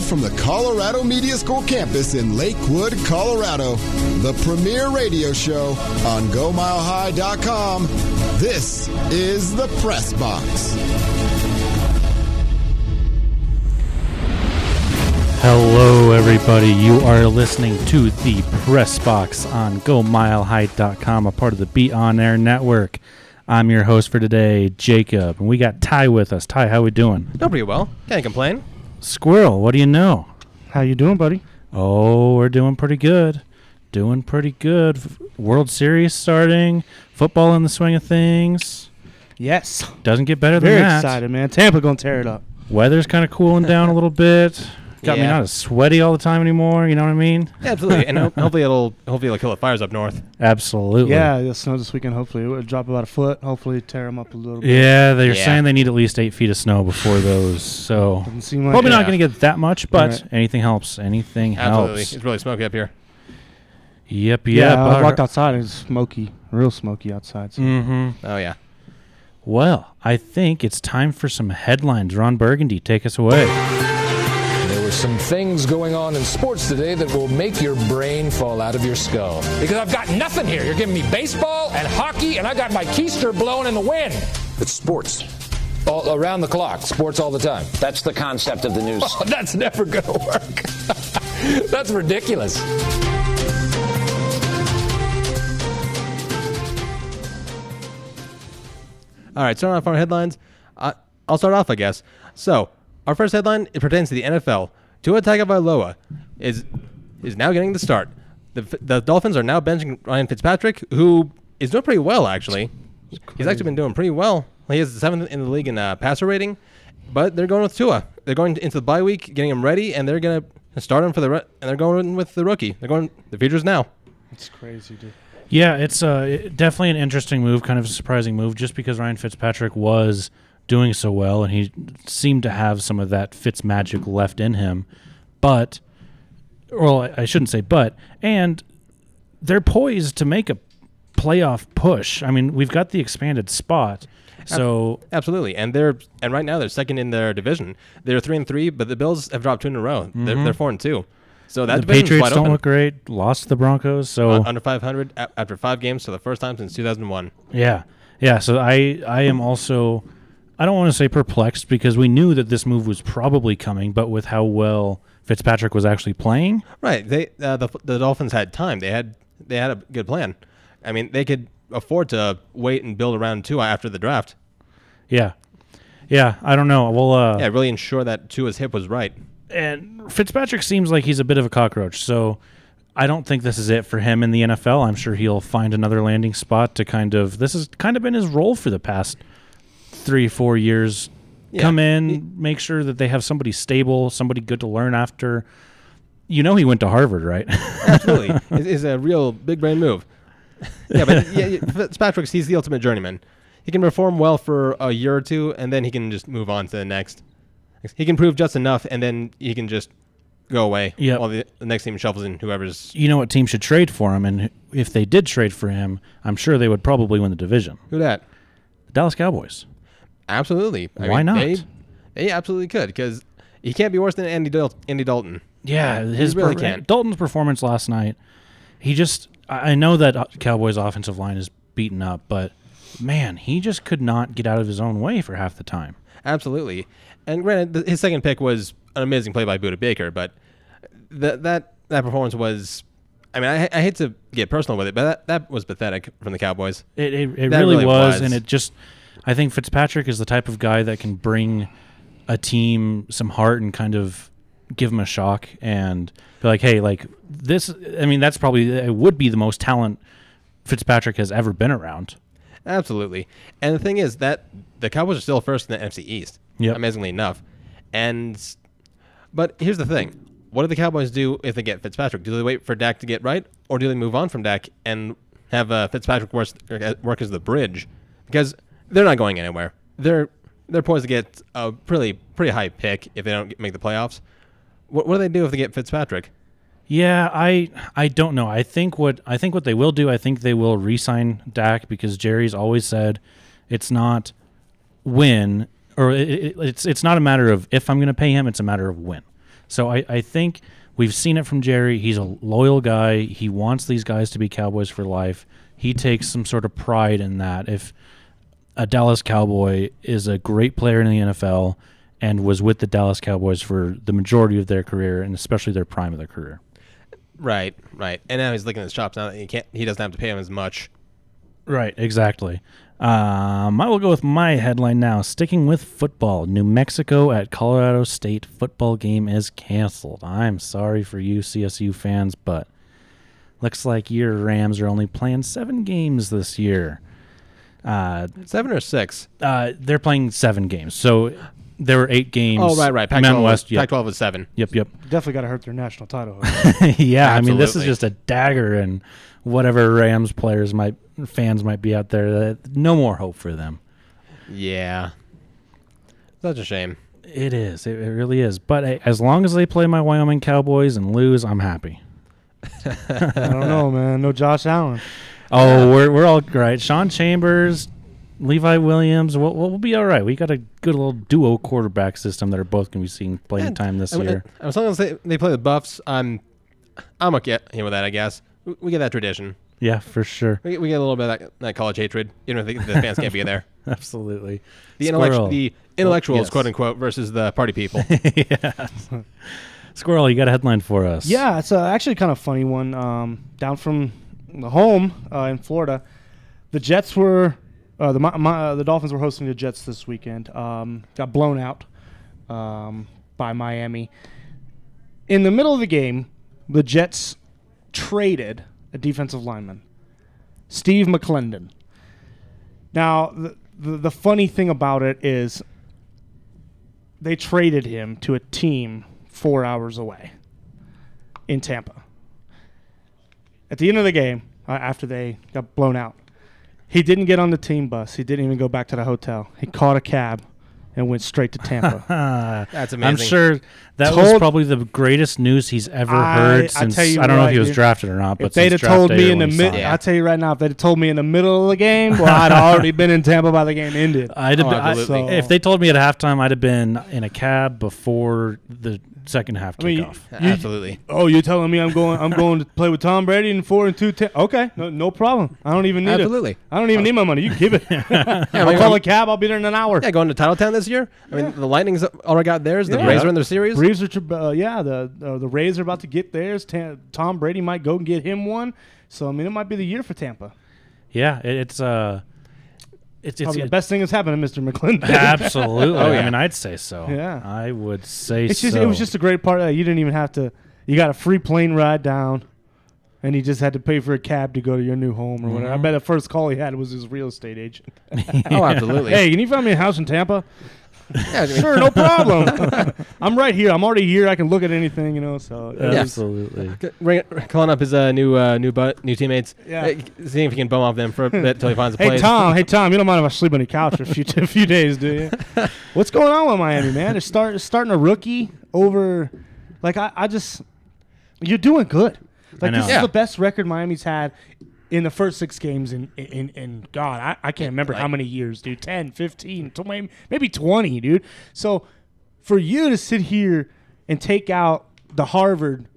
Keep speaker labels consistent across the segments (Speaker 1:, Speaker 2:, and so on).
Speaker 1: from the Colorado Media School campus in Lakewood, Colorado, the premier radio show on GoMileHigh.com. This is the Press Box.
Speaker 2: Hello, everybody. You are listening to the Press Box on GoMileHigh.com, a part of the Be On Air network. I'm your host for today, Jacob, and we got Ty with us. Ty, how we doing?
Speaker 3: Doing pretty well. Can't complain.
Speaker 2: Squirrel, what do you know?
Speaker 4: How you doing, buddy?
Speaker 2: Oh, we're doing pretty good. Doing pretty good. World Series starting. Football in the swing of things.
Speaker 4: Yes.
Speaker 2: Doesn't get better than
Speaker 4: Very
Speaker 2: that.
Speaker 4: excited, man. Tampa gonna tear it up.
Speaker 2: Weather's kind of cooling down a little bit. Got me
Speaker 3: Yeah.
Speaker 2: not as sweaty all the time anymore. You know what I mean?
Speaker 3: Yeah, absolutely. And hopefully it'll kill the fires up north.
Speaker 2: Absolutely.
Speaker 4: Yeah, it'll snow this weekend. Hopefully, it will drop about a foot. Hopefully, tear them up a little bit.
Speaker 2: Yeah, they're
Speaker 3: Yeah.
Speaker 2: saying they need at least 8 feet of snow before those. So
Speaker 4: Doesn't seem like
Speaker 2: probably
Speaker 4: it.
Speaker 2: not
Speaker 3: Yeah.
Speaker 2: going to get that much, but
Speaker 4: Right.
Speaker 2: anything helps. Anything
Speaker 3: Absolutely.
Speaker 2: helps.
Speaker 3: It's really smoky up here.
Speaker 2: Yep.
Speaker 4: Yeah, I
Speaker 2: but-
Speaker 4: walked outside. It's smoky, real smoky outside. So.
Speaker 2: Mhm.
Speaker 3: Oh, yeah.
Speaker 2: Well, I think it's time for some headlines. Ron Burgundy, take us away.
Speaker 5: There were some things going on in sports today that will make your brain fall out of your skull.
Speaker 6: Because I've got nothing here. You're giving me baseball and hockey, and I got my keister blowing in the wind.
Speaker 5: It's sports. All around the clock, sports all the time.
Speaker 7: That's the concept of the news.
Speaker 6: Oh, that's never going to work. That's ridiculous.
Speaker 3: All right, starting off our headlines. I'll start off, I guess. So, our first headline, it pertains to the NFL. Tua Tagovailoa is now getting the start. The Dolphins are now benching Ryan Fitzpatrick, who is doing pretty well, actually. He's actually been doing pretty well. He is the 7th in the league in passer rating, but they're going with Tua. They're going into the bye week, getting him ready, and they're going to start him and they're going with the rookie. They're going the future's now.
Speaker 4: It's crazy, dude.
Speaker 2: Yeah, it's definitely an interesting move, kind of a surprising move, just because Ryan Fitzpatrick was doing so well, and he seemed to have some of that Fitz magic left in him. But, well, I shouldn't say but, and they're poised to make a playoff push. I mean, we've got the expanded spot, so
Speaker 3: Absolutely, and right now they're second in their division. They're 3-3, but the Bills have dropped 2 in a row. They're 4-2. So that
Speaker 2: the
Speaker 3: division's
Speaker 2: Patriots
Speaker 3: wide
Speaker 2: don't
Speaker 3: open.
Speaker 2: look great. Lost to the Broncos, so
Speaker 3: Under 500 after 5 games for the first time since 2001.
Speaker 2: yeah. So I am also, I don't want to say perplexed, because we knew that this move was probably coming, but with how well Fitzpatrick was actually playing.
Speaker 3: Right. The Dolphins had time. They had a good plan. I mean, they could afford to wait and build around Tua after the draft.
Speaker 2: Yeah. I don't know. Well,
Speaker 3: Yeah, really ensure that Tua's hip was right.
Speaker 2: and Fitzpatrick seems like he's a bit of a cockroach, so I don't think this is it for him in the NFL. I'm sure he'll find another landing spot to this has kind of been his role for the past 3-4 years.
Speaker 3: Yeah.
Speaker 2: Come in, make sure that they have somebody stable, somebody good to learn after. You know he went to Harvard, right?
Speaker 3: Absolutely. It's a real big brain move. Yeah, but Fitzpatrick, he's the ultimate journeyman. He can perform well for a year or two, and then he can just move on to the next. He can prove just enough, and then he can just go away.
Speaker 2: Yep.
Speaker 3: While the next team shuffles in whoever's.
Speaker 2: You know what team should trade for him, and if they did trade for him, I'm sure they would probably win the division.
Speaker 3: Who that?
Speaker 2: The Dallas Cowboys.
Speaker 3: Absolutely.
Speaker 2: Why not?
Speaker 3: They absolutely could, because he can't be worse than Andy Dalton.
Speaker 2: Yeah, his
Speaker 3: really can't.
Speaker 2: Dalton's performance last night. I know that Cowboys' offensive line is beaten up, but man, he just could not get out of his own way for half the time.
Speaker 3: Absolutely. And granted, his second pick was an amazing play by Budda Baker, but that performance was. I mean, I hate to get personal with it, but that was pathetic from the Cowboys.
Speaker 2: It
Speaker 3: That
Speaker 2: really was,
Speaker 3: was.
Speaker 2: and it just. I think Fitzpatrick is the type of guy that can bring a team some heart and kind of give them a shock and be like, hey, like this. I mean, that's probably it would be the most talent Fitzpatrick has ever been around.
Speaker 3: Absolutely. And the thing is that the Cowboys are still first in the NFC East, amazingly enough. But here's the thing. What do the Cowboys do if they get Fitzpatrick? Do they wait for Dak to get right, or do they move on from Dak and have Fitzpatrick work as the bridge? Because they're not going anywhere. They're poised to get a pretty high pick if they don't make the playoffs. What do they do if they get Fitzpatrick?
Speaker 2: Yeah, I don't know. I think what they will do, I think they will re-sign Dak, because Jerry's always said it's not when, or it's not a matter of if I'm going to pay him, it's a matter of when. So I think we've seen it from Jerry. He's a loyal guy. He wants these guys to be Cowboys for life. He takes some sort of pride in that. If a Dallas Cowboy is a great player in the NFL and was with the Dallas Cowboys for the majority of their career and especially their prime of their career.
Speaker 3: Right. And now he's licking his chops. Now that he doesn't have to pay him as much.
Speaker 2: Right, exactly. I will go with my headline now. Sticking with football, New Mexico at Colorado State football game is canceled. I'm sorry for you CSU fans, but looks like your Rams are only playing 7 games this year.
Speaker 3: 7 or 6?
Speaker 2: They're playing 7 games. So there were 8 games.
Speaker 3: Oh, right.
Speaker 2: Mountain West,
Speaker 3: Pac-12 was 7.
Speaker 2: Yep.
Speaker 4: Definitely got to hurt their national title.
Speaker 2: Yeah, I mean, this is
Speaker 3: Absolutely.
Speaker 2: just a dagger, and whatever Rams fans might be out there, no more hope for them.
Speaker 3: Yeah. Such a shame.
Speaker 2: It is. It really is. But hey, as long as they play my Wyoming Cowboys and lose, I'm happy.
Speaker 4: I don't know, man. No Josh Allen.
Speaker 2: Oh, we're all right. Sean Chambers, Levi Williams, we'll be all right. We got a good little duo quarterback system that are both going to be seeing playing time this year.
Speaker 3: As long as they play the Buffs, I'm okay with that, I guess. We get that tradition.
Speaker 2: Yeah, for sure.
Speaker 3: We get a little bit of that college hatred. You know, the fans can't be there.
Speaker 2: Absolutely.
Speaker 3: The intellectuals,
Speaker 2: yes.
Speaker 3: quote unquote, versus the party people.
Speaker 2: Yeah. Squirrel, you got a headline for us?
Speaker 4: Yeah, it's actually kind of funny one. Down from the home in Florida, the Jets were the Dolphins were hosting the Jets this weekend. Got blown out by Miami. In the middle of the game, the Jets traded a defensive lineman, Steve McClendon. Now, the funny thing about it is they traded him to a team 4 hours away in Tampa. At the end of the game, after they got blown out, he didn't get on the team bus. He didn't even go back to the hotel. He caught a cab and went straight to Tampa.
Speaker 3: That's amazing.
Speaker 2: I'm sure that was probably the greatest news he's ever heard since, I don't know if he was drafted or not, but
Speaker 4: if they'd have told me in the middle, I'll tell you right now, if they'd have told me in the middle of the game, well, I'd already been in Tampa by the game ended.
Speaker 2: If they told me at halftime, I'd have been in a cab before the second half kickoff.
Speaker 3: Absolutely.
Speaker 4: You're telling me I'm going to play with Tom Brady in 4-2? Okay, no problem. I don't even need it. I don't even need my money. You can give it. I'll call a cab. I'll be there in an hour.
Speaker 3: Yeah, going to Titletown this year. I mean, the Lightning's already got theirs. The Rays are in their series.
Speaker 4: Braves are, the Rays are about to get theirs. Tom Brady might go and get him one. So I mean, it might be the year for Tampa.
Speaker 2: Yeah, it's
Speaker 4: probably the best thing that's happened to Mr. McClendon.
Speaker 2: Absolutely. I mean, I'd say so.
Speaker 4: Yeah,
Speaker 2: I would say
Speaker 4: so.
Speaker 2: So.
Speaker 4: It was just a great part. You didn't even have to. You got a free plane ride down, and he just had to pay for a cab to go to your new home or whatever. I bet the first call he had was his real estate agent.
Speaker 3: Oh, absolutely.
Speaker 4: Hey, can you find me a house in Tampa? Yeah, sure, no problem. I'm right here. I'm already here. I can look at anything, So
Speaker 2: absolutely.
Speaker 3: Calling up his new teammates.
Speaker 4: Yeah.
Speaker 3: Seeing if he can bum off them for a bit until he finds a place.
Speaker 4: Hey Tom, you don't mind if I sleep on your couch for a few days, do you? What's going on with Miami, man? They're starting a rookie over. Like I just, you're doing good. Like this is the best record Miami's had in the first 6 games in God, I can't remember how many years, dude. 10, 15, maybe 20, dude. So for you to sit here and take out the Harvard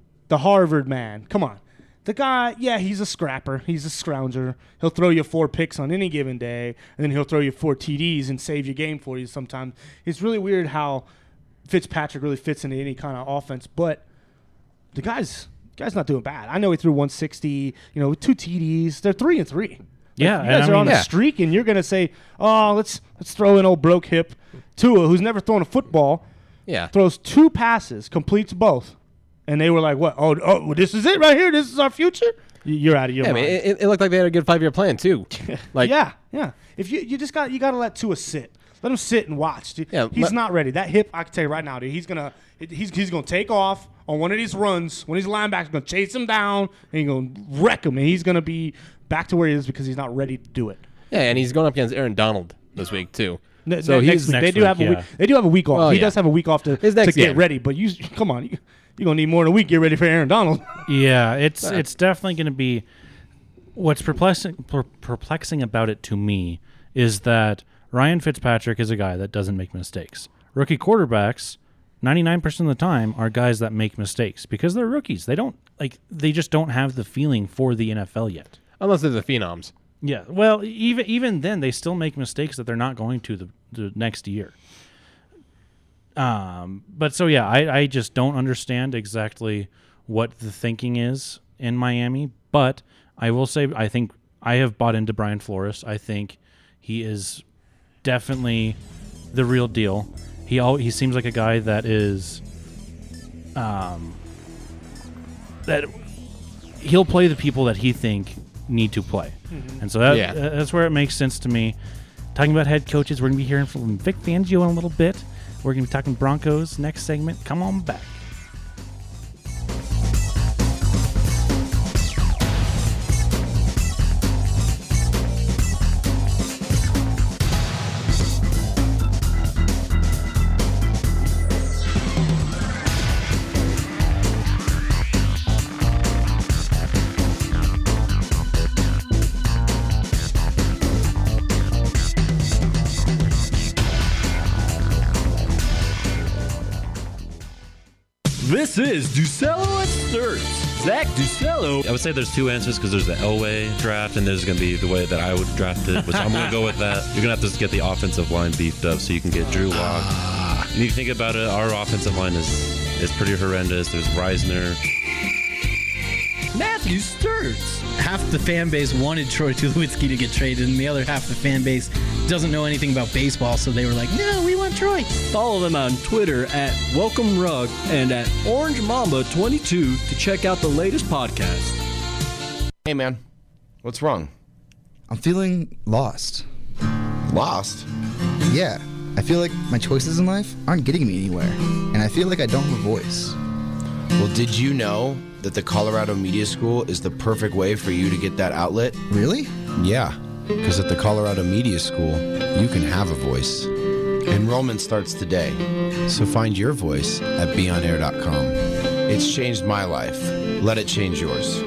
Speaker 4: man, come on. The guy, he's a scrapper. He's a scrounger. He'll throw you 4 picks on any given day, and then he'll throw you 4 TDs and save your game for you sometimes. It's really weird how Fitzpatrick really fits into any kind of offense, but the guy's not doing bad. I know he threw 160, with 2 TDs. They're 3-3.
Speaker 2: Yeah,
Speaker 4: you guys are on a streak, and you're going to say, "Oh, let's throw in old broke hip Tua, who's never thrown a football."
Speaker 3: Yeah,
Speaker 4: throws 2 passes, completes both, and they were like, "What? Oh, this is it right here. This is our future." You're out of your mind.
Speaker 3: I mean, it looked like they had a good 5-year plan too. Like,
Speaker 4: yeah. If you just got to let Tua sit. Let him sit and watch. Dude.
Speaker 3: Yeah,
Speaker 4: he's not ready. That hip, I can tell you right now, dude. He's gonna take off on one of these runs. One of these linebackers gonna chase him down and he's gonna wreck him, and he's gonna be back to where he is because he's not ready to do it.
Speaker 3: Yeah, and he's going up against Aaron Donald this week too.
Speaker 4: So they do have a week off.
Speaker 3: Well,
Speaker 4: he does have a week off to get ready. But come on, you're gonna need more than a week. Get ready for Aaron Donald.
Speaker 2: Yeah, it's definitely gonna be. What's perplexing about it to me is that Ryan Fitzpatrick is a guy that doesn't make mistakes. Rookie quarterbacks 99% of the time are guys that make mistakes because they're rookies. They just don't have the feeling for the NFL yet.
Speaker 3: Unless they're the phenoms.
Speaker 2: Yeah, well, even then, they still make mistakes that they're not going to the next year. But so, yeah, I just don't understand exactly what the thinking is in Miami. But I will say I think I have bought into Brian Flores. I think he is definitely the real deal. He seems like a guy that is that he'll play the people that he think need to play. Mm-hmm. And so that's where it makes sense to me. Talking about head coaches, we're going to be hearing from Vic Fangio in a little bit. We're going to be talking Broncos next segment. Come on back.
Speaker 7: This is Ducello at Sturts. Zach Ducello.
Speaker 8: I would say there's two answers because there's the Elway draft and there's going to be the way that I would draft it, which I'm going to go with that. You're going to have to get the offensive line beefed up so you can get Drew Lock. And if you think about it, our offensive line is pretty horrendous. There's Reisner.
Speaker 7: Matthew Sturts.
Speaker 9: Half the fan base wanted Troy Tulowitzki to get traded, and the other half of the fan base doesn't know anything about baseball, so they were like, no, we want Troy.
Speaker 7: Follow them on Twitter at Welcome Rug and at Orange Mamba 22 to check out the latest podcast.
Speaker 10: Hey, man. What's wrong?
Speaker 11: I'm feeling lost.
Speaker 10: Lost?
Speaker 11: Yeah. I feel like my choices in life aren't getting me anywhere, and I feel like I don't have a voice.
Speaker 10: Well, did you know that the Colorado Media School is the perfect way for you to get that outlet?
Speaker 11: Really?
Speaker 10: Yeah, because at the Colorado Media School, you can have a voice. Enrollment starts today, so find your voice at beonair.com. It's changed my life. Let it change yours.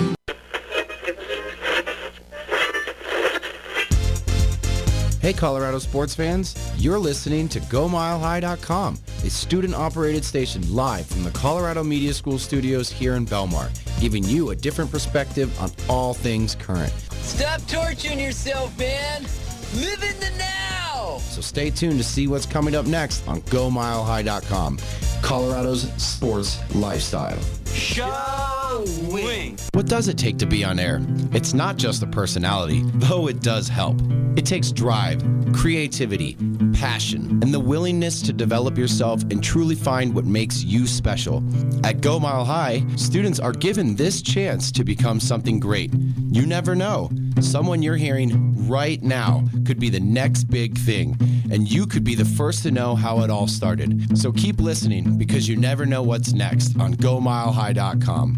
Speaker 10: Hey, Colorado sports fans, you're listening to GoMileHigh.com, a student-operated station live from the Colorado Media School studios here in Belmar, giving you a different perspective on all things current.
Speaker 12: Stop torturing yourself, man. Live in the now.
Speaker 10: So stay tuned to see what's coming up next on GoMileHigh.com, Colorado's sports lifestyle.
Speaker 12: Showing.
Speaker 10: What does it take to be on air? It's not just the personality, though it does help. It takes drive, creativity, passion, and the willingness to develop yourself and truly find what makes you special. At Go Mile High, students are given this chance to become something great. You never know. Someone you're hearing right now could be the next big thing, and you could be the first to know how it all started. So keep listening, because you never know what's next on GoMileHigh.com.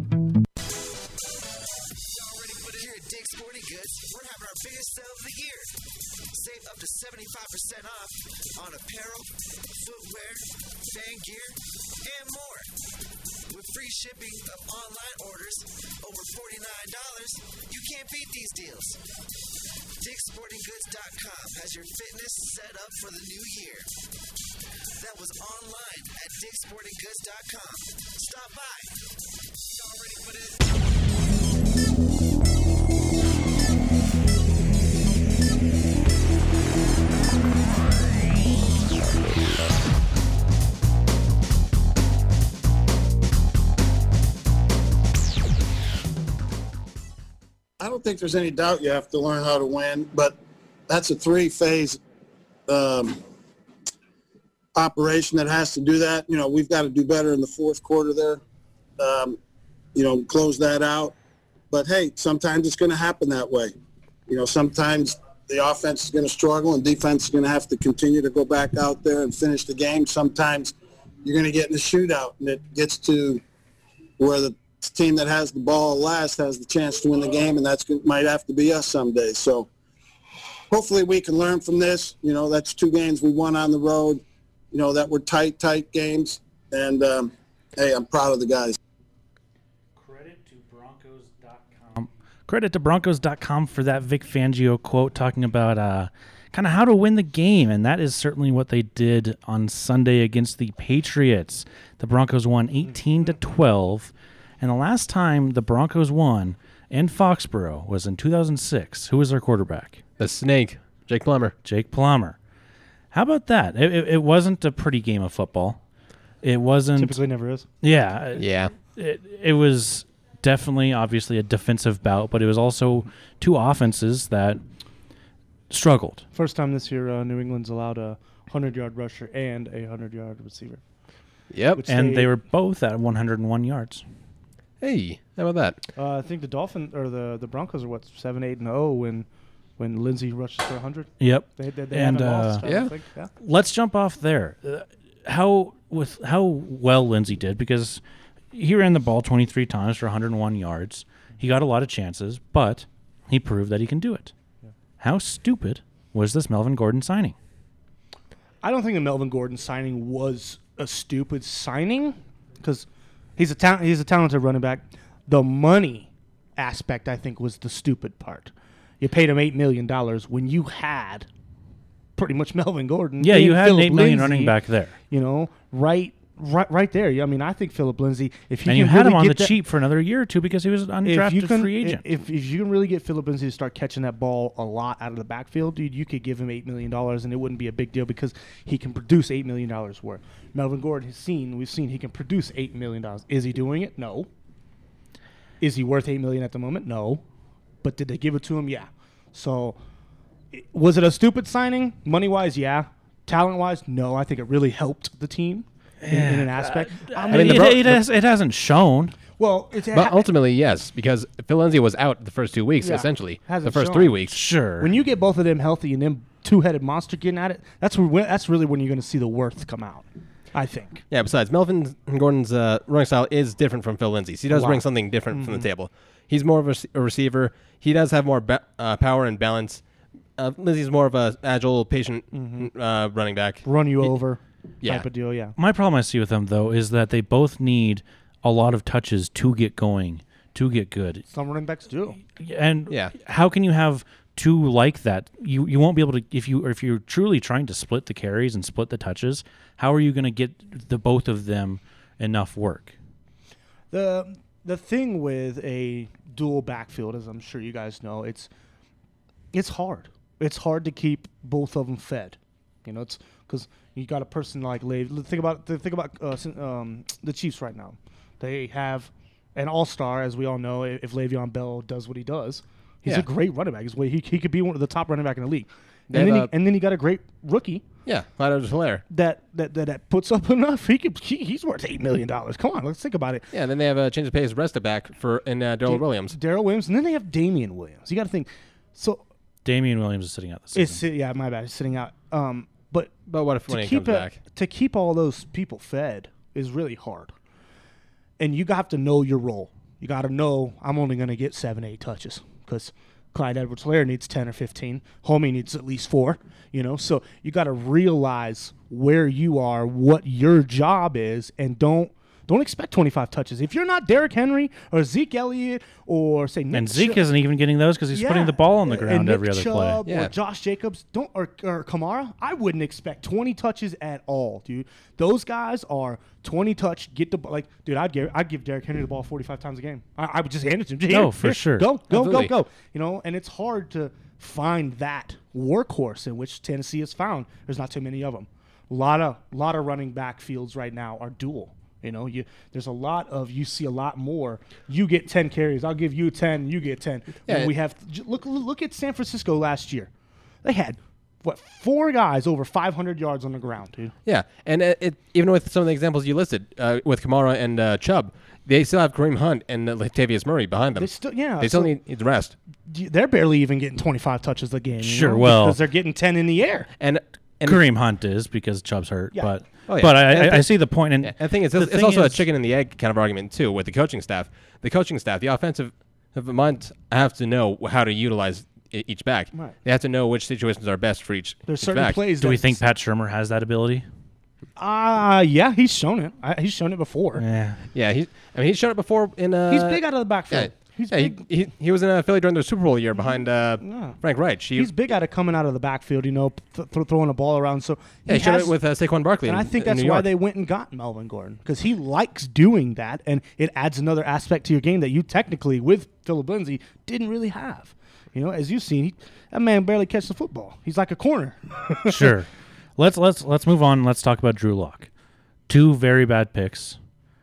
Speaker 13: Up to 75% off on apparel, footwear, fan gear, and more. With free shipping of online orders over $49, you can't beat these deals. DickSportingGoods.com has your fitness set up for the new year. That was online at DickSportingGoods.com. Stop by. Y'all ready for this?
Speaker 14: I don't think there's any doubt you have to learn how to win, but that's a three-phase operation that has to do that. You know, we've got to do better in the fourth quarter there, close that out. But, hey, sometimes it's going to happen that way. You know, sometimes the offense is going to struggle and defense is going to have to continue to go back out there and finish the game. Sometimes you're going to get in a shootout, and it gets to where the team that has the ball last has the chance to win the game, and might have to be us someday. So hopefully we can learn from this. You know, that's 2 games we won on the road, that were tight games. And, hey, I'm proud of the guys.
Speaker 2: Credit to Brian Credit to Broncos.com for that Vic Fangio quote talking about kind of how to win the game, and that is certainly what they did on Sunday against the Patriots. The Broncos won 18-12, and the last time the Broncos won in Foxborough was in 2006. Who was their quarterback?
Speaker 3: The Snake, Jake Plummer.
Speaker 2: Jake Plummer. How about that? It wasn't a pretty game of football. It wasn't.
Speaker 4: Typically never is.
Speaker 2: Yeah.
Speaker 3: Yeah.
Speaker 2: It was definitely, obviously, a defensive bout, but it was also two offenses that struggled.
Speaker 4: First time this year, New England's allowed a 100-yard rusher and a 100-yard receiver.
Speaker 3: Yep.
Speaker 2: And they were both at 101 yards.
Speaker 3: Hey, how about that?
Speaker 4: I think the Dolphins or the Broncos are 7-8-0 when Lindsey rushes for 100.
Speaker 2: Yep.
Speaker 4: They haven't lost. I don't think. Yeah.
Speaker 2: Let's jump off there. How well Lindsey did, because he ran the ball 23 times for 101 yards. He got a lot of chances, but he proved that he can do it. Yeah. How stupid was this Melvin Gordon signing?
Speaker 4: I don't think the Melvin Gordon signing was a stupid signing, because he's a talented running back. The money aspect, I think, was the stupid part. You paid him $8 million when you had pretty much Melvin Gordon.
Speaker 2: Yeah, you had
Speaker 4: Phillip
Speaker 2: an $8 million
Speaker 4: Lindsay,
Speaker 2: running back there.
Speaker 4: You know, right there. I mean, I think Phillip Lindsay, if he
Speaker 2: and
Speaker 4: can
Speaker 2: you had
Speaker 4: really
Speaker 2: him on
Speaker 4: get
Speaker 2: the cheap for another year or two because he was an undrafted free agent.
Speaker 4: If you can really get Phillip Lindsay to start catching that ball a lot out of the backfield, dude, you could give him $8 million and it wouldn't be a big deal because he can produce $8 million worth. Melvin Gordon we've seen he can produce $8 million. Is he doing it? No. Is he worth $8 million at the moment? No. But did they give it to him? Yeah. So, was it a stupid signing? Money-wise, yeah. Talent-wise, no. I think it really helped the team in an aspect.
Speaker 2: It hasn't shown.
Speaker 4: Well,
Speaker 3: but ultimately, yes, because Phil Lindsay was out the first 2 weeks, essentially. The first 3 weeks.
Speaker 2: Sure.
Speaker 4: When you get both of them healthy and them two-headed monster getting at it, that's really when you're going to see the worth come out, I think.
Speaker 3: Yeah, besides, Melvin Gordon's running style is different from Phil Lindsay's. He does bring something different from the table. He's more of a receiver. He does have more power and balance. Lindsay's more of a agile, patient running back.
Speaker 4: Run you over type of deal, yeah.
Speaker 2: My problem I see with them, though, is that they both need a lot of touches to get going, to get good.
Speaker 4: Some running backs do.
Speaker 2: And how can you have two like that? You won't be able to, if you're truly trying to split the carries and split the touches, how are you going to get the both of them enough work?
Speaker 4: The thing with a dual backfield, as I'm sure you guys know, it's hard. It's hard to keep both of them fed. You know, it's because you got a person like Le'Veon. Think about the Chiefs right now. They have an all-star, as we all know. If Le'Veon Bell does what he does, he's a great running back. He could be one of the top running back in the league. And then he got a great rookie.
Speaker 3: Yeah, Clyde Edwards-Helaire.
Speaker 4: That puts up enough. He's worth $8 million. Come on, let's think about it.
Speaker 3: Yeah, and then they have a change of pace rest back in Darrell Williams.
Speaker 4: Darrell Williams, and then they have Damian Williams. You got to think. So
Speaker 2: Damian Williams is sitting out the season.
Speaker 4: Yeah, my bad. He's sitting out. But
Speaker 3: what if when he comes back?
Speaker 4: To keep all those people fed is really hard. And you have to know your role. You got to know I'm only going to get 7-8 touches because Clyde Edwards-Helaire needs 10 or 15. Homie needs at least 4. You know, so you got to realize where you are, what your job is, and don't expect 25 touches. If you're not Derrick Henry or Zeke Elliott or say Nick
Speaker 2: and Zeke isn't even getting those because he's putting the ball on the ground every other play.
Speaker 4: Or Josh Jacobs or Kamara, I wouldn't expect 20 touches at all, dude. Those guys are 20 touch, get the ball. Dude, I'd give Derrick Henry the ball 45 times a game. I would just hand it to him.
Speaker 2: No, for sure.
Speaker 4: Go. You know, and it's hard to find that workhorse in which Tennessee has found. There's not too many of them. A lot of running back fields right now are dual. You know, there's a lot of, you see a lot more. You get 10 carries. I'll give you 10. You get 10. Yeah. We have look at San Francisco last year. They had 4 guys over 500 yards on the ground, dude.
Speaker 3: Yeah, and even with some of the examples you listed with Kamara and Chubb, they still have Kareem Hunt and Latavius Murray behind them. They still need the rest.
Speaker 4: They're barely even getting 25 touches a game.
Speaker 2: Sure,
Speaker 4: because they're getting 10 in the air.
Speaker 3: And
Speaker 2: Kareem Hunt is because Chubb's hurt, but I see the point. And
Speaker 3: I think it's also a chicken and the egg kind of argument too with the coaching staff. The offensive minds have to know how to utilize each back. Right. They have to know which situations are best for each.
Speaker 4: There's certain
Speaker 3: back.
Speaker 4: plays.
Speaker 2: Do we think Pat Shurmur has that ability?
Speaker 4: Yeah, he's shown it. He's shown it before.
Speaker 3: Yeah. He's shown it before in.
Speaker 4: He's big out of the backfield. He's big.
Speaker 3: He was in Philly during the Super Bowl year behind Frank Reich.
Speaker 4: He's big at it coming out of the backfield, throwing a ball around. So
Speaker 3: he showed it with Saquon Barkley.
Speaker 4: And I think that's why they went and got Melvin Gordon, because he likes doing that, and it adds another aspect to your game that you technically, with Phillip Lindsay, didn't really have. As you've seen, that man barely catches the football. He's like a corner.
Speaker 2: Sure. Let's move on. Let's talk about Drew Lock. 2 very bad picks.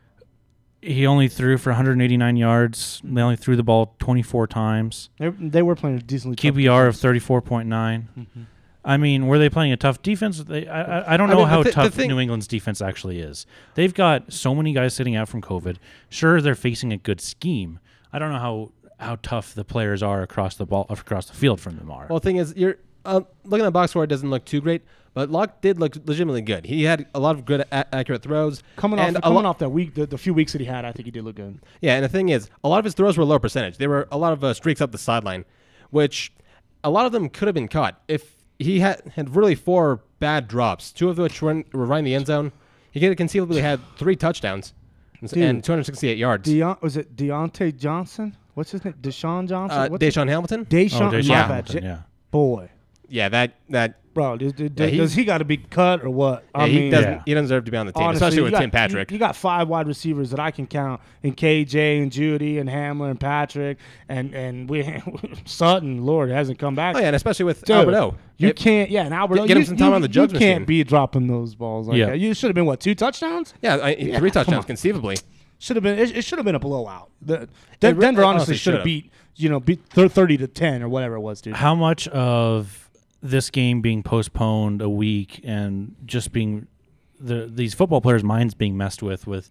Speaker 2: He only threw for 189 yards. They only threw the ball 24 times.
Speaker 4: They were playing a decently
Speaker 2: QBR of 34.9. Mm-hmm. I mean, were they playing a tough defense? I don't know how tough New England's defense actually is. They've got so many guys sitting out from COVID. Sure, they're facing a good scheme. I don't know how tough the players are across the field from them are.
Speaker 3: Well, the thing is, you're looking at the box score, it doesn't look too great, but Locke did look legitimately good. He had a lot of good, accurate throws.
Speaker 4: Coming off that week, the few weeks that he had, I think he did look good.
Speaker 3: Yeah, and the thing is, a lot of his throws were low percentage. There were a lot of streaks up the sideline, which a lot of them could have been caught. If he had really 4 bad drops, 2 of which were right in the end zone, he could have conceivably had 3 touchdowns and 268 yards.
Speaker 4: Was it Deontay Johnson? What's his name? Deshaun Johnson?
Speaker 3: Deshaun Hamilton?
Speaker 4: Deshaun
Speaker 2: Hamilton, yeah.
Speaker 4: Boy.
Speaker 3: Yeah, that
Speaker 4: bro. Does he got to be cut or what?
Speaker 3: He doesn't deserve to be on the team, honestly, especially with Tim Patrick.
Speaker 4: You got 5 wide receivers that I can count, and KJ and Judy and Hamler and Patrick and we Sutton. Lord, hasn't come back.
Speaker 3: Oh yeah, and especially with Alberto.
Speaker 4: You can't. Yeah, and Alberto.
Speaker 3: Get him some time on the jugs
Speaker 4: machine. You can't be dropping those balls like that. You should have been 2 touchdowns?
Speaker 3: Yeah, 3 touchdowns conceivably.
Speaker 4: Should have been. It should have been a blowout. Denver honestly should have beat 30-10 or whatever it was, dude.
Speaker 2: How much of this game being postponed a week and just being these football players' minds being messed with what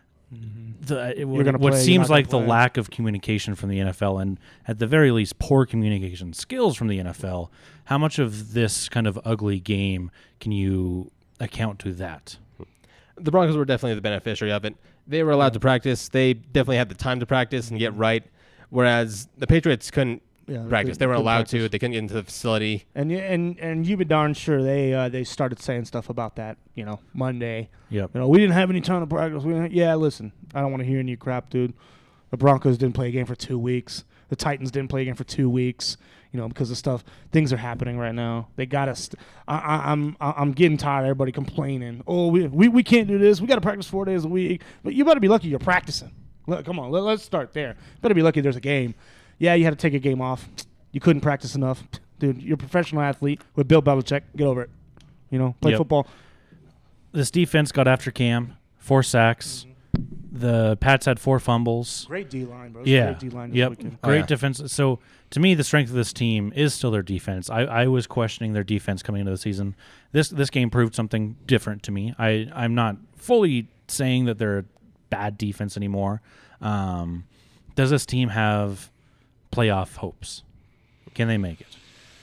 Speaker 2: seems like the lack of communication from the NFL, and at the very least poor communication skills from the NFL, how much of this kind of ugly game can you account to that?
Speaker 3: The Broncos were definitely the beneficiary of it. They were allowed to practice. They definitely had the time to practice and get right, whereas the Patriots couldn't practice. They weren't allowed to. They couldn't get into the facility.
Speaker 4: And you be darn sure they started saying stuff about that, Monday.
Speaker 2: Yep.
Speaker 4: We didn't have any time to practice. Listen, I don't want to hear any crap, dude. The Broncos didn't play a game for 2 weeks. The Titans didn't play a game for 2 weeks. Because of things are happening right now. They got us. I'm getting tired of everybody complaining. Oh, we can't do this. We got to practice 4 days a week. But you better be lucky you're practicing. Look, come on, let's start there. Better be lucky there's a game. Yeah, you had to take a game off. You couldn't practice enough, dude. You're a professional athlete with Bill Belichick. Get over it. Play football.
Speaker 2: This defense got after Cam, 4 sacks. The Pats had 4 fumbles.
Speaker 4: Great D-line, bro.
Speaker 2: Yeah.
Speaker 4: Great D-line
Speaker 2: this weekend. Great defense. So, to me, the strength of this team is still their defense. I was questioning their defense coming into the season. This game proved something different to me. I'm not fully saying that they're a bad defense anymore. Does this team have playoff hopes? Can they make it?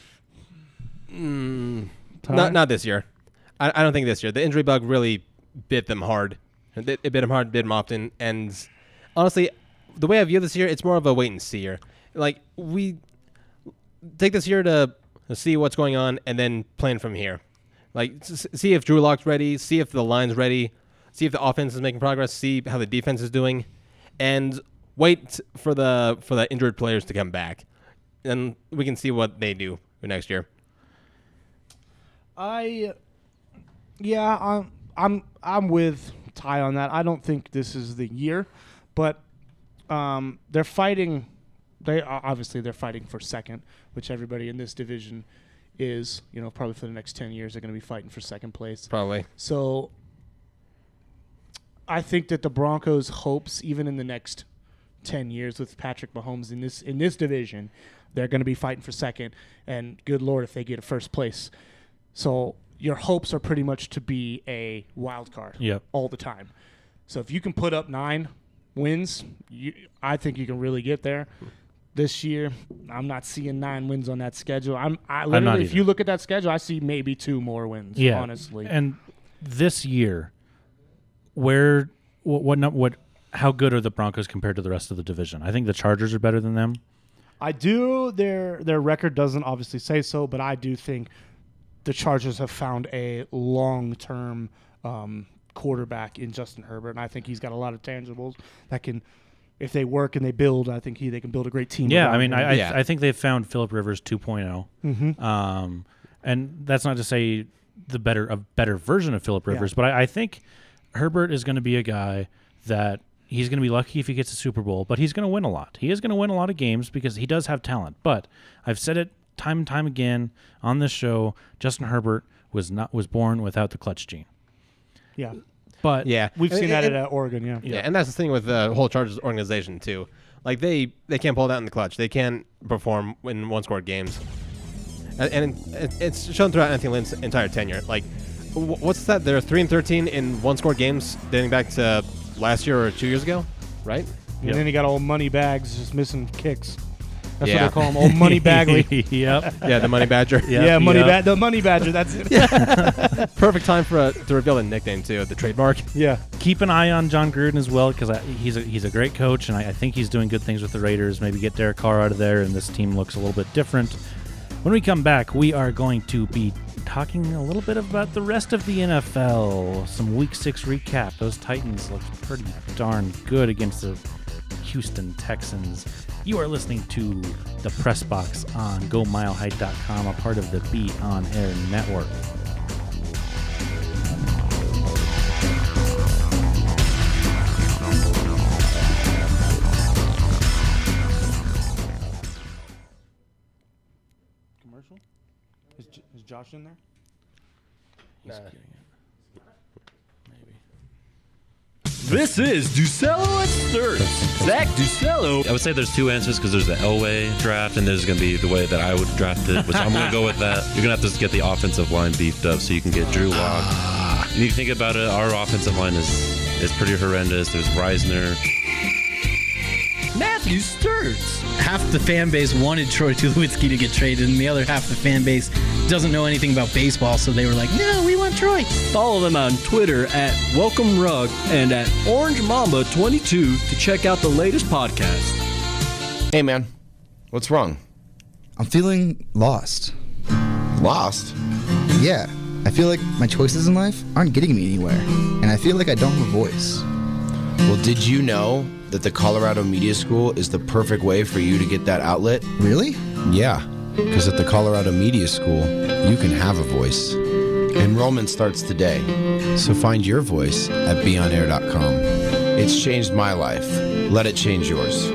Speaker 3: Not this year. I don't think this year. The injury bug really bit them hard. It bit them hard, bit them often. And honestly, the way I view this year, it's more of a wait and see year. Like, we take this year to see what's going on and then plan from here. Like, see if Drew Lock's ready, see if the line's ready, see if the offense is making progress, see how the defense is doing, and wait for the injured players to come back. And we can see what they do for next year.
Speaker 4: I'm with Ty on that. I don't think this is the year, but they're fighting. They're fighting for second, which everybody in this division is. Probably for the next 10 years, they're going to be fighting for second place.
Speaker 3: Probably.
Speaker 4: So I think that the Broncos' hopes, even in the next 10 years with Patrick Mahomes in this division, they're going to be fighting for second. And good Lord, if they get a first place. So your hopes are pretty much to be a wild card all the time. So if you can put up 9 wins, I think you can really get there. This year, I'm not seeing 9 wins on that schedule. I literally, if you look at that schedule, I see maybe 2 more wins.
Speaker 2: Yeah,
Speaker 4: honestly.
Speaker 2: And this year, how good are the Broncos compared to the rest of the division? I think the Chargers are better than them.
Speaker 4: I do. Their record doesn't obviously say so, but I do think the Chargers have found a long-term quarterback in Justin Herbert, and I think he's got a lot of tangibles that can, if they work and they build, I think they can build a great team.
Speaker 2: Yeah, I mean,
Speaker 4: him.
Speaker 2: I think they've found Phillip Rivers 2.0.
Speaker 4: Mhm.
Speaker 2: And that's not to say a better version of Phillip Rivers, but I think Herbert is going to be a guy that he's going to be lucky if he gets a Super Bowl, but he's going to win a lot. He is going to win a lot of games because he does have talent. But I've said it time and time again on this show, Justin Herbert was born without the clutch gene.
Speaker 4: Yeah.
Speaker 2: But
Speaker 4: we've seen that at Oregon,
Speaker 3: Yeah, and that's the thing with the whole Chargers organization too. Like they can't pull it out in the clutch. They can't perform in one-score games, and it's shown throughout Anthony Lynn's entire tenure. Like, what's that? They're 3-13 in one-score games dating back to last year or 2 years ago, right?
Speaker 4: And then he got old money bags just missing kicks. That's
Speaker 3: Yeah.
Speaker 4: what they call him, old Money Bagley.
Speaker 2: Yep.
Speaker 3: Yeah, the Money Badger.
Speaker 4: The Money Badger. That's it.
Speaker 3: Perfect time to reveal the nickname too, the trademark.
Speaker 4: Yeah.
Speaker 2: Keep an eye on John Gruden as well because he's a great coach, and I think he's doing good things with the Raiders. Maybe get Derek Carr out of there, and this team looks a little bit different. When we come back, we are going to be talking a little bit about the rest of the NFL. Some Week 6 recap. Those Titans looked pretty darn good against the Houston Texans. You are listening to the Press Box on GoMileHigh.com, a part of the Be On Air network.
Speaker 4: Commercial? Is Josh in there?
Speaker 2: He's getting it.
Speaker 7: This is Ducello and Sturts. Zach Ducello.
Speaker 8: I would say there's two answers because there's the Elway draft and there's going to be the way that I would draft it, which I'm going to go with that. You're going to have to get the offensive line beefed up so you can get Drew Lock. You need to think about it. Our offensive line is pretty horrendous. There's Reisner.
Speaker 9: Matthew Sturts. Half the fan base wanted Troy Tulowitzki to get traded, and the other half the fan base doesn't know anything about baseball, so they were like, no, we want Troy.
Speaker 7: Follow them on Twitter at Welcome Rug and at Orange Mamba 22 to check out the latest podcast.
Speaker 10: Hey, man. What's wrong?
Speaker 11: I'm feeling lost.
Speaker 10: Lost?
Speaker 11: Yeah. I feel like my choices in life aren't getting me anywhere, and I feel like I don't have a voice.
Speaker 10: Well, did you know that the Colorado Media School is the perfect way for you to get that outlet?
Speaker 11: Really?
Speaker 10: Yeah, because at the Colorado Media School, you can have a voice. Enrollment starts today, so find your voice at beonair.com. It's changed my life. Let it change yours.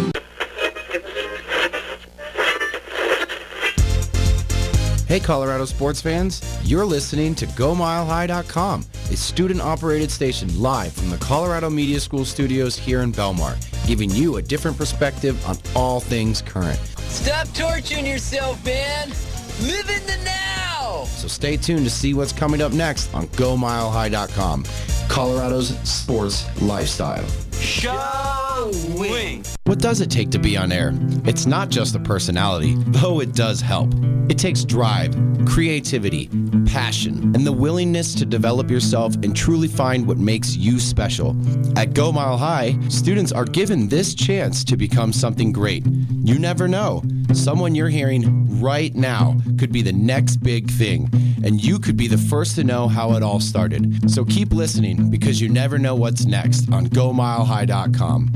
Speaker 10: Hey, Colorado sports fans, you're listening to GoMileHigh.com, a student-operated station live from the Colorado Media School studios here in Belmar, giving you a different perspective on all things current.
Speaker 12: Stop torturing yourself, man. Live in the now.
Speaker 10: So stay tuned to see what's coming up next on GoMileHigh.com, Colorado's sports lifestyle.
Speaker 12: Showing.
Speaker 10: What does it take to be on air? It's not just the personality, though it does help. It takes drive, creativity, passion, and the willingness to develop yourself and truly find what makes you special. At Go Mile High, students are given this chance to become something great. You never know. Someone you're hearing right now could be the next big thing, and you could be the first to know how it all started. So keep listening because you never know what's next on GoMileHigh.com.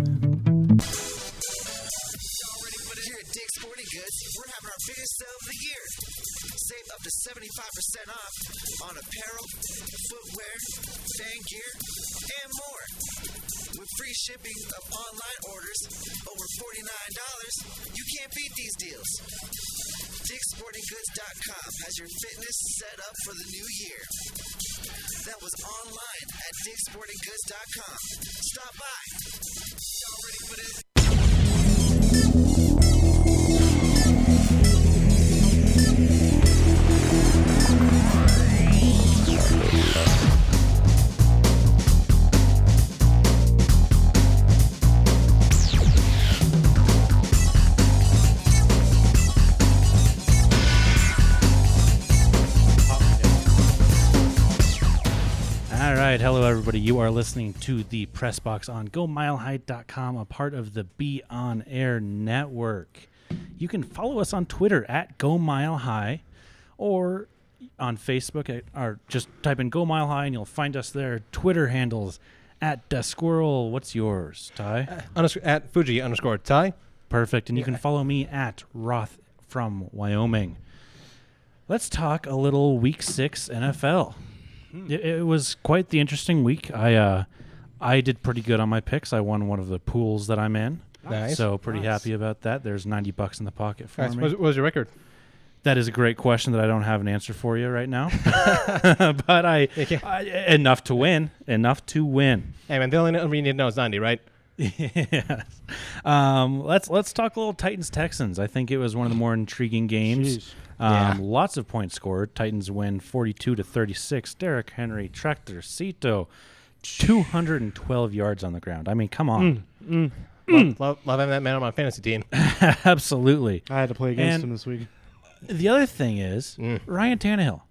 Speaker 13: Save up to 75% off on apparel, footwear, fan gear, and more. With free shipping of online orders over $49, you can't beat these deals. DickSportingGoods.com has your fitness set up for the new year. That was online at DickSportingGoods.com. Stop by. Y'all ready for this?
Speaker 2: All right, hello everybody. You are listening to the Press Box on GoMileHigh.com, a part of the Be On Air network. You can follow us on Twitter at GoMileHigh, or on Facebook, or just type in Go Mile High and you'll find us there. Twitter handles at DeSquirrel. What's yours, Ty?
Speaker 3: At Fuji_Ty.
Speaker 2: Perfect. And you can follow me at Roth from Wyoming. Let's talk a little Week 6 NFL. It was quite the interesting week. I did pretty good on my picks. I won one of the pools that I'm in.
Speaker 3: Nice.
Speaker 2: So pretty happy about that. There's $90 in the pocket for me.
Speaker 3: What was your record?
Speaker 2: That is a great question that I don't have an answer for you right now. But I enough to win. Enough to win.
Speaker 3: Hey, man, the only number you need to know is 90, right?
Speaker 2: Yes. Let's talk a little Titans-Texans. I think it was one of the more intriguing games. Lots of points scored. Titans win 42-36. Derrick Henry, Tractorcito, 212 yards on the ground. I mean, come on.
Speaker 3: Love having that man on my fantasy team.
Speaker 2: Absolutely.
Speaker 4: I had to play against him this week.
Speaker 2: The other thing is Ryan Tannehill.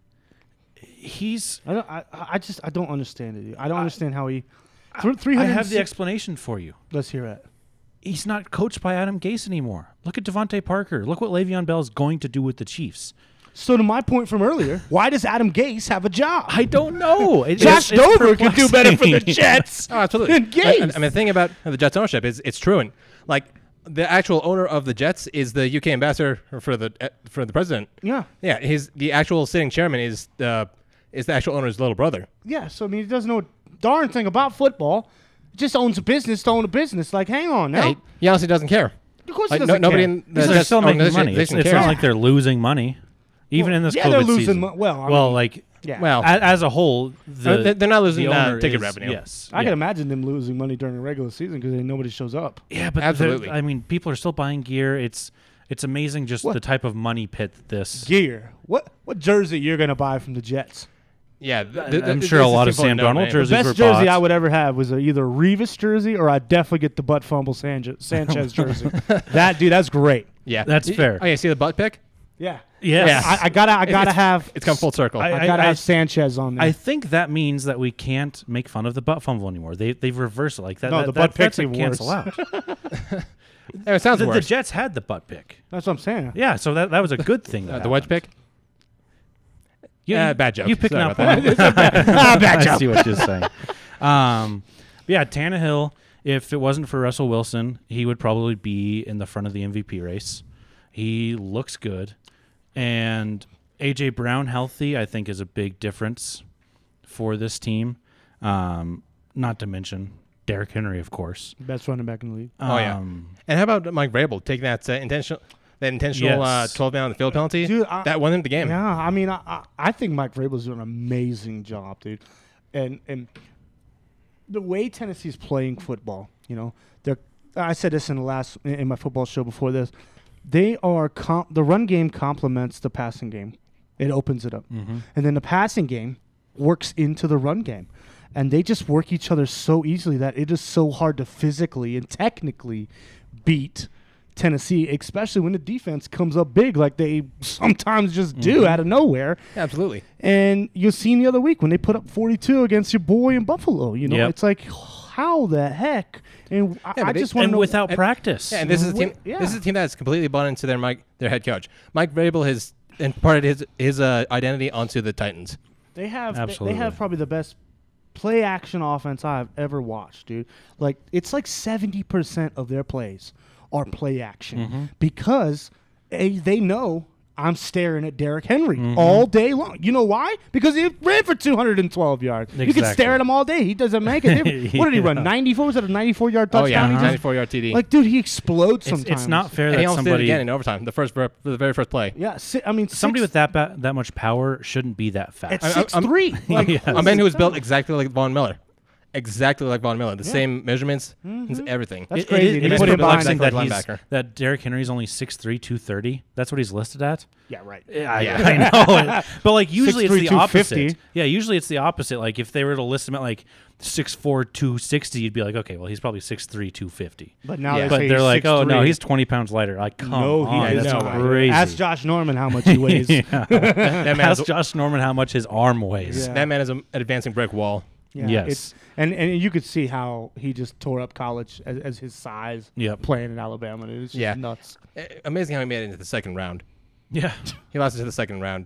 Speaker 4: I don't understand it. I don't understand how he.
Speaker 2: I have the explanation for you.
Speaker 4: Let's hear it.
Speaker 2: He's not coached by Adam Gase anymore. Look at Devontae Parker. Look what Le'Veon Bell is going to do with the Chiefs.
Speaker 4: So to my point from earlier, why does Adam Gase have a job?
Speaker 2: I don't know.
Speaker 4: Josh Dover could do better for the Jets.
Speaker 3: Oh, absolutely.
Speaker 4: Than Gase.
Speaker 3: I mean, the thing about the Jets ownership is it's true. And like the actual owner of the Jets is the UK ambassador for the president.
Speaker 4: Yeah.
Speaker 3: Yeah. The actual sitting chairman is the actual owner's little brother.
Speaker 4: Yeah. So I mean, he doesn't know a darn thing about football. He just owns a business to own a business. Like, hang on now.
Speaker 3: Yeah, he honestly doesn't care.
Speaker 4: Of course he doesn't
Speaker 3: nobody
Speaker 4: care.
Speaker 3: in the
Speaker 2: They're
Speaker 3: Jets
Speaker 2: still making
Speaker 3: organization
Speaker 2: money. It's
Speaker 3: cares.
Speaker 2: not like they're losing money. Even in this COVID
Speaker 4: they're losing
Speaker 2: season.
Speaker 4: Well,
Speaker 2: as a whole,
Speaker 3: they're not losing
Speaker 2: the owner
Speaker 3: ticket
Speaker 2: is-
Speaker 3: revenue.
Speaker 2: Yes,
Speaker 4: I can imagine them losing money during the regular season because nobody shows up.
Speaker 2: Yeah, but
Speaker 3: Absolutely.
Speaker 2: I mean, people are still buying gear. It's amazing just the type of money pit that this
Speaker 4: Gear. What jersey you're gonna buy from the Jets?
Speaker 3: Yeah,
Speaker 2: I'm sure a lot of Sam Darnold jerseys
Speaker 4: The
Speaker 2: were
Speaker 4: best jersey
Speaker 2: bought.
Speaker 4: I would ever have was either a Revis jersey or I'd definitely get the butt fumble Sanchez jersey. That's great.
Speaker 3: Yeah,
Speaker 2: That's fair.
Speaker 3: Oh, yeah, see the butt pick?
Speaker 4: Yeah.
Speaker 2: Yes.
Speaker 4: I gotta have.
Speaker 3: It's come full circle.
Speaker 4: I gotta have Sanchez on there.
Speaker 2: I think that means that we can't make fun of the butt fumble anymore. They've reversed it like that.
Speaker 4: No, the butt pick's
Speaker 2: that's a
Speaker 4: even
Speaker 2: cancel
Speaker 4: worse.
Speaker 2: out.
Speaker 3: It sounds
Speaker 2: The
Speaker 3: worse.
Speaker 2: Jets had the butt pick.
Speaker 4: That's what I'm saying.
Speaker 2: Yeah, so that was a good thing.
Speaker 3: The wedge pick? Bad joke.
Speaker 2: You picking
Speaker 3: Sorry
Speaker 2: up
Speaker 3: about
Speaker 2: on
Speaker 3: that.
Speaker 2: it.
Speaker 4: Bad
Speaker 2: I
Speaker 4: joke.
Speaker 2: see what you're saying. Yeah, Tannehill, if it wasn't for Russell Wilson, he would probably be in the front of the MVP race. He looks good. And A.J. Brown healthy, I think, is a big difference for this team. Not to mention Derrick Henry, of course.
Speaker 4: Best running back in the league.
Speaker 3: Oh, yeah. And how about Mike Vrabel taking that intentional
Speaker 2: Yes.
Speaker 3: 12 down the field penalty?
Speaker 4: Dude,
Speaker 3: that won him the game.
Speaker 4: Yeah, I mean, I think Mike Vrabel's doing an amazing job, dude. And the way Tennessee's playing football, I said this in my football show before this. They are the run game complements the passing game. It opens it up, and then the passing game works into the run game, and they just work each other so easily that it is so hard to physically and technically beat Tennessee, especially when the defense comes up big like they sometimes just do out of nowhere.
Speaker 3: Absolutely.
Speaker 4: And you've seen the other week when they put up 42 against your boy in Buffalo. It's like, how the heck? And I just want to know
Speaker 2: without practice.
Speaker 3: Yeah, and this is a team.
Speaker 4: Yeah.
Speaker 3: This is a team that's completely bought into their head coach. Mike Vrabel has imparted his identity onto the Titans.
Speaker 4: They have
Speaker 2: Absolutely.
Speaker 4: they have probably the best play action offense I've ever watched, dude. Like it's like 70% of their plays are play action because they know I'm staring at Derrick Henry all day long. You know why? Because he ran for 212 yards. You can stare at him all day. He doesn't make a difference. What did he run? 94? Was that a 94-yard touchdown?
Speaker 3: Oh, yeah. 94-yard TD.
Speaker 4: Like, dude, he explodes sometimes.
Speaker 2: It's not fair
Speaker 3: and
Speaker 2: that
Speaker 3: he almost
Speaker 2: somebody
Speaker 3: did it again in overtime, the very first play.
Speaker 4: Yeah, I mean,
Speaker 2: somebody with that much power shouldn't be that fast.
Speaker 4: At 6'3". Like,
Speaker 2: Yes.
Speaker 3: A man who was built exactly like Von Miller. Exactly like Von Miller. The same measurements, everything.
Speaker 4: That's crazy.
Speaker 2: It is
Speaker 4: put him behind
Speaker 2: perplexing that Derrick Henry's only 6'3", 230. That's what he's listed at?
Speaker 4: Yeah, right.
Speaker 2: I know. But like usually
Speaker 4: 6'3",
Speaker 2: it's the opposite.
Speaker 4: 250.
Speaker 2: Yeah, usually it's the opposite. Like if they were to list him at like 6'4", 260, you'd be like, okay, well he's probably 6'3", 250.
Speaker 4: But now
Speaker 2: they're like,
Speaker 4: 6'3".
Speaker 2: oh no, he's 20 pounds lighter. Like, come on, that's crazy.
Speaker 4: Ask Josh Norman how much he weighs.
Speaker 2: Ask Josh Norman how much his arm weighs.
Speaker 3: That man is an advancing brick wall.
Speaker 4: Yeah,
Speaker 2: yes.
Speaker 4: And you could see how he just tore up college as his size playing in Alabama. It was just nuts.
Speaker 3: Amazing how he made it into the second round.
Speaker 2: Yeah.
Speaker 3: He lost it to the second round.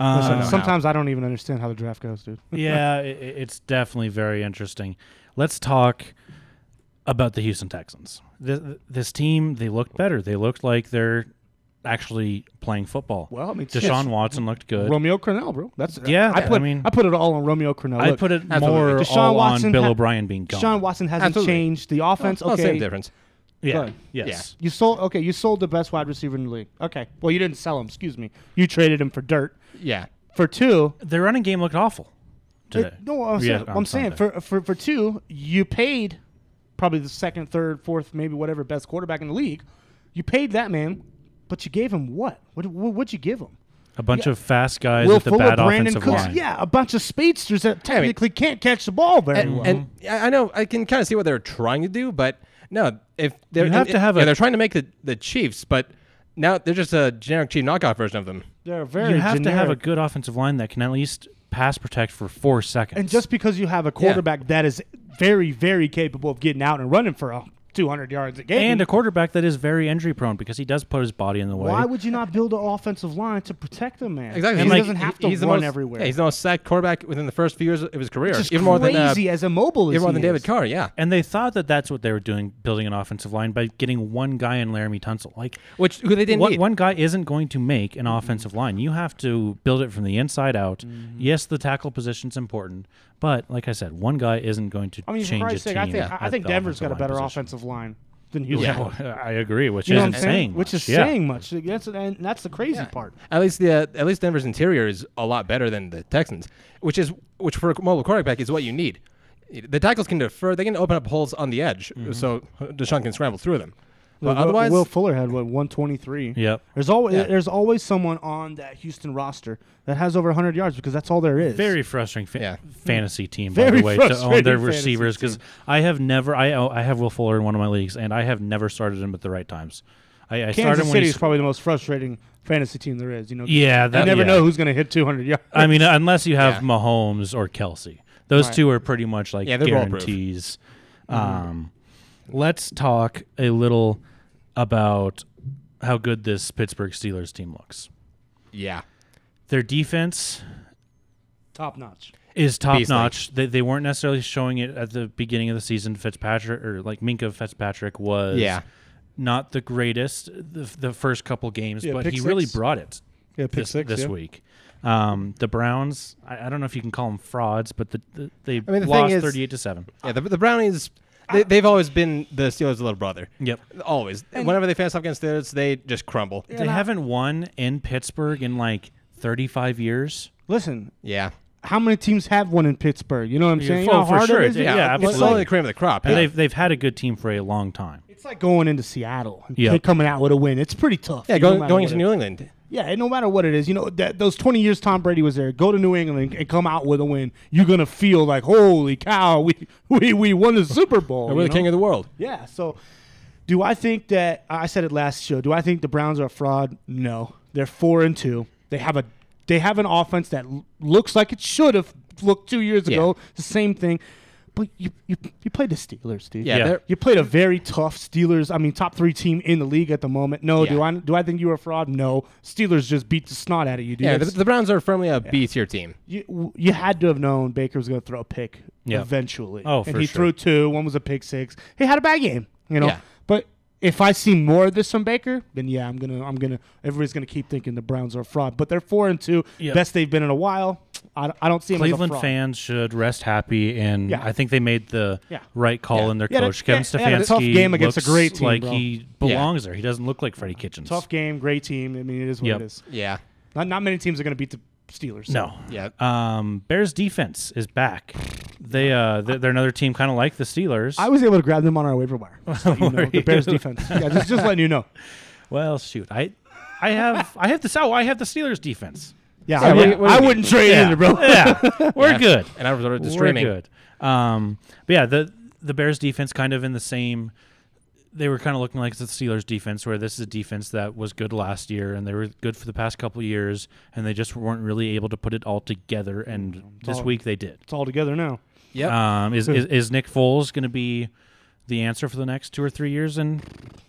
Speaker 4: Listen, sometimes I don't even understand how the draft goes, dude.
Speaker 2: Yeah, it's definitely very interesting. Let's talk about the Houston Texans. This team, they looked better. They looked like they're actually playing football.
Speaker 4: Well, I mean,
Speaker 2: Deshaun Watson looked good.
Speaker 4: Romeo Crennel, bro. That's
Speaker 2: I
Speaker 4: put it all on Romeo Crennel.
Speaker 2: I put it more all on Bill O'Brien being gone.
Speaker 4: Deshaun Watson hasn't changed. The offense,
Speaker 3: same difference.
Speaker 2: Yeah. Yes.
Speaker 4: You sold the best wide receiver in the league. Okay. Well, you didn't sell him. Excuse me. You traded him for dirt.
Speaker 3: Yeah.
Speaker 4: For two,
Speaker 2: their running game looked awful today.
Speaker 4: I'm saying for two, you paid probably the second, third, fourth, maybe whatever best quarterback in the league. You paid that man. But you gave him what? What'd you give him?
Speaker 2: A bunch of fast guys
Speaker 4: Will
Speaker 2: with the
Speaker 4: Fuller,
Speaker 2: bad
Speaker 4: Brandon
Speaker 2: offensive
Speaker 4: Cooks,
Speaker 2: line.
Speaker 4: Yeah, a bunch of speedsters that technically can't catch the ball very well.
Speaker 3: And I know I can kind of see what they're trying to do, but no, if they're they're trying to make the Chiefs, but now they're just a generic cheap knockoff version of them.
Speaker 4: They're very.
Speaker 2: You have
Speaker 4: generic.
Speaker 2: to have a good offensive line that can at least pass protect for 4 seconds.
Speaker 4: And just because you have a quarterback that is very, very capable of getting out and running for 200 yards a game.
Speaker 2: And a quarterback that is very injury prone because he does put his body in the way.
Speaker 4: Why would you not build an offensive line to protect the man?
Speaker 3: Exactly.
Speaker 4: He doesn't have to run everywhere.
Speaker 3: Yeah, he's the most sacked quarterback within the first few years of his career.
Speaker 4: It's
Speaker 3: even more than
Speaker 4: as immobile as
Speaker 3: even more
Speaker 4: he
Speaker 3: than David Carr, yeah.
Speaker 2: And they thought that that's what they were doing, building an offensive line by getting one guy in Laramie Tunsil.
Speaker 3: Who they didn't need.
Speaker 2: One guy isn't going to make an offensive line. You have to build it from the inside out.
Speaker 4: Mm-hmm.
Speaker 2: Yes, the tackle position's important, but like I said, one guy isn't going to change
Speaker 4: for
Speaker 2: a
Speaker 4: Christ's
Speaker 2: team.
Speaker 4: sake, I think Denver's got a better
Speaker 2: position.
Speaker 4: offensive line than Houston.
Speaker 2: Yeah, I agree, which
Speaker 4: you know
Speaker 2: isn't saying
Speaker 4: Which is
Speaker 2: much.
Speaker 4: saying much. That's the crazy part.
Speaker 3: At least Denver's interior is a lot better than the Texans, which for a mobile quarterback is what you need. The tackles can defer; they can open up holes on the edge, so Deshaun can scramble through them. But otherwise,
Speaker 4: Will Fuller had 123.
Speaker 2: Yep.
Speaker 4: There's always someone on that Houston roster that has over 100 yards because that's all there is.
Speaker 2: Very frustrating fantasy team,
Speaker 4: Very
Speaker 2: by the way, to own
Speaker 4: frustrating
Speaker 2: their
Speaker 4: fantasy
Speaker 2: receivers because I have never. I have Will Fuller in one of my leagues, and I have never started him at the right times. I started
Speaker 4: Kansas
Speaker 2: him when
Speaker 4: City
Speaker 2: he's
Speaker 4: is probably the most frustrating fantasy team there is.
Speaker 2: Yeah,
Speaker 4: you never know who's going to hit 200 yards.
Speaker 2: I mean, unless you have Mahomes or Kelsey, those two are pretty much like guarantees. Let's talk a little about how good this Pittsburgh Steelers team looks.
Speaker 3: Yeah.
Speaker 2: Their defense
Speaker 4: top notch.
Speaker 2: Is top notch. They weren't necessarily showing it at the beginning of the season. Minkah Fitzpatrick was not the greatest the first couple games, but he really brought it this week. The Browns, I don't know if you can call them frauds, but they lost 38-7.
Speaker 3: Yeah, the Brownies, they've always been the Steelers' little brother.
Speaker 2: Yep.
Speaker 3: Always. And whenever they face off against Steelers, they just crumble.
Speaker 2: They haven't won in Pittsburgh in like 35 years.
Speaker 4: Listen.
Speaker 3: Yeah.
Speaker 4: How many teams have one in Pittsburgh? You know what I'm saying?
Speaker 2: Oh, for sure.
Speaker 3: Yeah, absolutely. It's only the cream of the crop.
Speaker 2: And they've had a good team for a long time.
Speaker 4: It's like going into Seattle and coming out with a win. It's pretty tough.
Speaker 3: Yeah, going into New England.
Speaker 4: Yeah, no matter what it is, those 20 years Tom Brady was there, go to New England and come out with a win. You're gonna feel like, holy cow, we won the Super Bowl.
Speaker 3: We're the king of the world.
Speaker 4: Yeah. So, do I think that I said it last show? Do I think the Browns are a fraud? No, they're 4-2. They have an offense that looks like it should have looked 2 years ago. The same thing. But you played the Steelers, dude.
Speaker 3: Yeah.
Speaker 4: You played a very tough Steelers. I mean, top 3 team in the league at the moment. No, do I think you were a fraud? No. Steelers just beat the snot out of you, dude.
Speaker 3: Yeah, the Browns are firmly a B-tier team.
Speaker 4: You had to have known Baker was going to throw a pick eventually.
Speaker 2: Oh,
Speaker 4: and he threw 2. One was a pick 6. He had a bad game,
Speaker 3: Yeah.
Speaker 4: But if I see more of this from Baker, then I'm gonna. Everybody's gonna keep thinking the Browns are a fraud. But they're 4-2, best they've been in a while. I don't see them
Speaker 2: Cleveland
Speaker 4: as a fraud.
Speaker 2: fans should rest happy, and I think they made the right call in their coach. Kevin Stefanski
Speaker 4: a tough game against a great team,
Speaker 2: like
Speaker 4: bro.
Speaker 2: he belongs there. He doesn't look like Freddie Kitchens.
Speaker 4: Tough game, great team. I mean, it is what it is.
Speaker 3: Yeah.
Speaker 4: Not many teams are gonna beat the Steelers. So.
Speaker 2: No.
Speaker 3: Yeah.
Speaker 2: Bears defense is back. They're another team kind of like the Steelers.
Speaker 4: I was able to grab them on our waiver wire. The Bears defense. Yeah, just letting you know.
Speaker 2: Well, shoot, I have the Steelers defense.
Speaker 4: Yeah, I wouldn't trade either, bro.
Speaker 2: Yeah, we're good.
Speaker 3: And I resorted to streaming.
Speaker 2: We're good. But yeah, the Bears defense kind of in the same. They were kind of looking like the Steelers defense, where this is a defense that was good last year, and they were good for the past couple of years, and they just weren't really able to put it all together. And this week they did.
Speaker 4: It's all together now.
Speaker 3: Yep.
Speaker 2: Is Nick Foles going to be the answer for the next 2 or 3 years in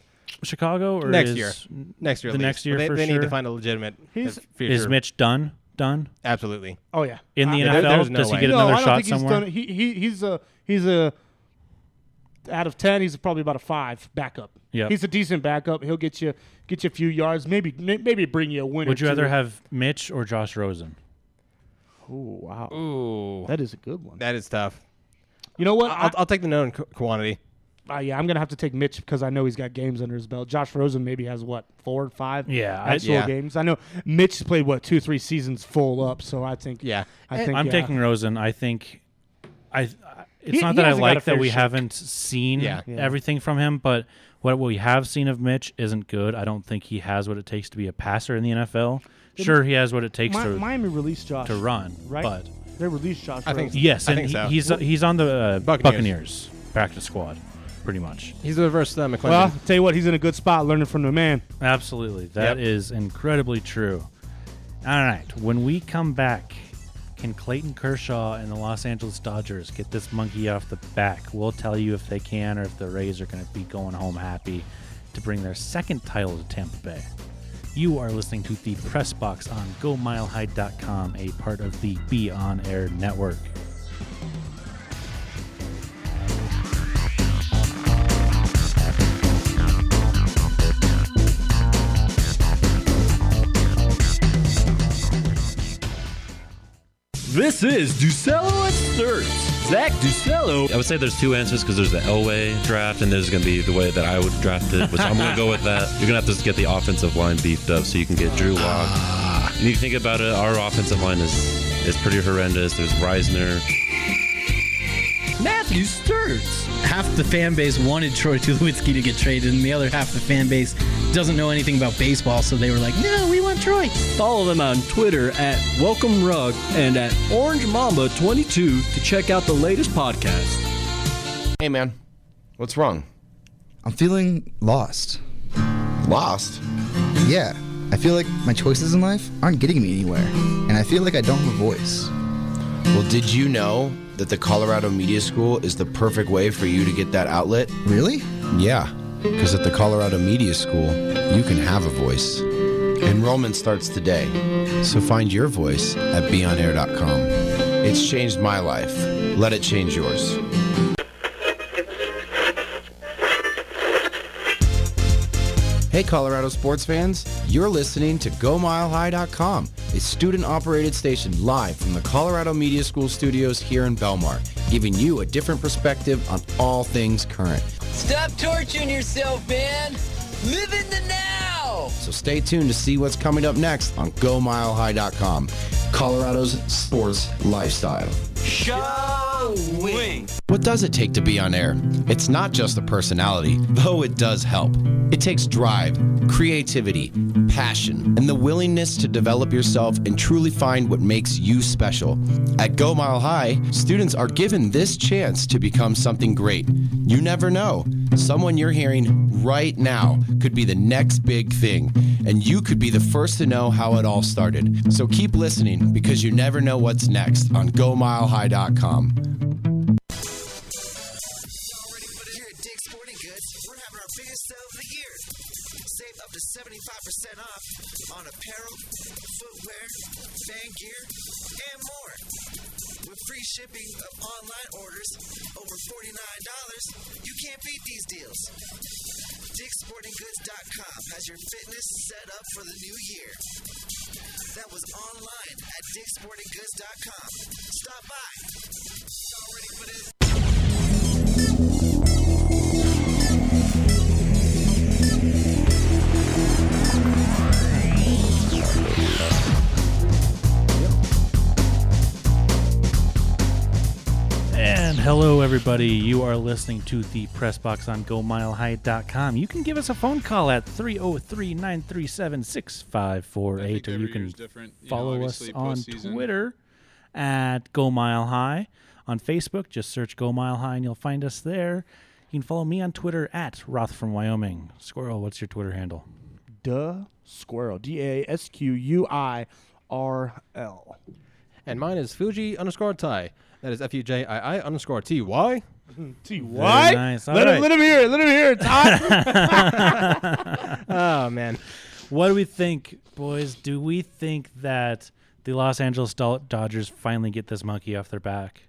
Speaker 2: Chicago, or
Speaker 3: next year?
Speaker 2: The next year,
Speaker 3: they
Speaker 2: for
Speaker 3: need
Speaker 2: sure?
Speaker 3: to find a legitimate.
Speaker 2: Is Mitch done? done?
Speaker 3: Absolutely.
Speaker 4: Oh yeah.
Speaker 2: In the NFL,
Speaker 3: there's no
Speaker 2: does he
Speaker 3: way.
Speaker 2: get
Speaker 4: No,
Speaker 2: another
Speaker 4: I don't
Speaker 2: shot
Speaker 4: think
Speaker 2: somewhere?
Speaker 4: He's done. He's a out of 10. He's probably about a 5 backup.
Speaker 2: Yep.
Speaker 4: He's a decent backup. He'll get you a few yards. Maybe bring you a win.
Speaker 2: Would you
Speaker 4: or
Speaker 2: rather
Speaker 4: two.
Speaker 2: have Mitch or Josh Rosen?
Speaker 4: Oh wow.
Speaker 3: Ooh,
Speaker 4: That is a good one.
Speaker 3: that is tough.
Speaker 4: You know what?
Speaker 3: I'll take the known quantity.
Speaker 4: Yeah, I'm gonna have to take Mitch because I know he's got games under his belt. Josh Rosen maybe has 4 or 5 actual games. I know Mitch played 2-3 seasons full up, so I think
Speaker 2: I'm taking Rosen. I think it's
Speaker 4: He
Speaker 2: not that I
Speaker 4: hasn't got a
Speaker 2: like
Speaker 4: fair
Speaker 2: that we
Speaker 4: shake.
Speaker 2: haven't seen
Speaker 3: Yeah.
Speaker 2: everything from him, but what we have seen of Mitch isn't good. I don't think he has what it takes to be a passer in the NFL. Sure, he has what it takes
Speaker 4: Miami released Josh
Speaker 2: to run,
Speaker 4: right?
Speaker 2: but
Speaker 4: They released Josh.
Speaker 3: I think
Speaker 4: Rosen.
Speaker 2: yes,
Speaker 3: I
Speaker 2: and
Speaker 3: think so.
Speaker 2: he's on the Buccaneers practice squad, pretty much.
Speaker 3: He's the reverse McClendon.
Speaker 4: Well, I'll tell you what, he's in a good spot learning from the man.
Speaker 2: Absolutely. That is incredibly true. All right. When we come back, can Clayton Kershaw and the Los Angeles Dodgers get this monkey off the back? We'll tell you if they can or if the Rays are going to be going home happy to bring their second title to Tampa Bay. You are listening to the Press Box on GoMileHigh.com, a part of the Be On Air network.
Speaker 7: This is Ducello at Sturts. Zach Ducello.
Speaker 8: I would say there's two answers because there's the Elway draft and there's going to be the way that I would draft it, which I'm going to go with that. You're going to have to get the offensive line beefed up so you can get Drew Lock. And if you think about it, our offensive line is pretty horrendous. There's Reisner.
Speaker 9: Matthew Sturts. Half the fan base wanted Troy Tulowitzki to get traded, and the other half the fan base doesn't know anything about baseball, so they were like, no, we want Troy.
Speaker 7: Follow them on Twitter at Welcome Rug and at Orange Mamba 22 to check out the latest podcast.
Speaker 10: Hey, man. What's wrong?
Speaker 11: I'm feeling lost.
Speaker 10: Lost?
Speaker 11: Yeah. I feel like my choices in life aren't getting me anywhere, and I feel like I don't have a voice.
Speaker 10: Well, did you know that the Colorado Media School is the perfect way for you to get that outlet?
Speaker 11: Really?
Speaker 10: Yeah, because at the Colorado Media School, you can have a voice. Enrollment starts today, so find your voice at beonair.com. It's changed my life. Let it change yours. Hey, Colorado sports fans, you're listening to GoMileHigh.com, a student-operated station live from the Colorado Media School studios here in Belmar, giving you a different perspective on all things current.
Speaker 12: Stop torturing yourself, man. Live in the now.
Speaker 10: So stay tuned to see what's coming up next on GoMileHigh.com, Colorado's sports lifestyle.
Speaker 12: Showing.
Speaker 10: What does it take to be on air? It's not just a personality, though it does help. It takes drive, creativity, passion, and the willingness to develop yourself and truly find what makes you special. At Go Mile High, students are given this chance to become something great. You never know. Someone you're hearing right now could be the next big thing, and you could be the first to know how it all started. So keep listening, because you never know what's next on GoMileHigh.com.
Speaker 13: Save up to 75% off on apparel, footwear, fan gear, and more. With free shipping of online orders over $49, you can't beat these deals. DickSportingGoods.com has your fitness set up for the new year. That was online at DickSportingGoods.com. Stop by. Y'all ready for this?
Speaker 2: And hello, everybody. You are listening to the Press Box on GoMileHigh.com. You can give us a phone call at 303-937-6548, or you can follow us on Twitter at GoMileHigh. On Facebook, just search Go Mile High and you'll find us there. You can follow me on Twitter at Roth from Wyoming. Squirrel, what's your Twitter handle?
Speaker 4: Squirrel. DASQUIRL.
Speaker 3: And mine is Fuji_Ty. That is FUJII_TY.
Speaker 4: T-Y?
Speaker 2: Nice.
Speaker 4: Let him hear it. Let him hear it, Ty.
Speaker 3: Oh, man.
Speaker 2: What do we think, boys? Do we think that the Los Angeles Dodgers finally get this monkey off their back?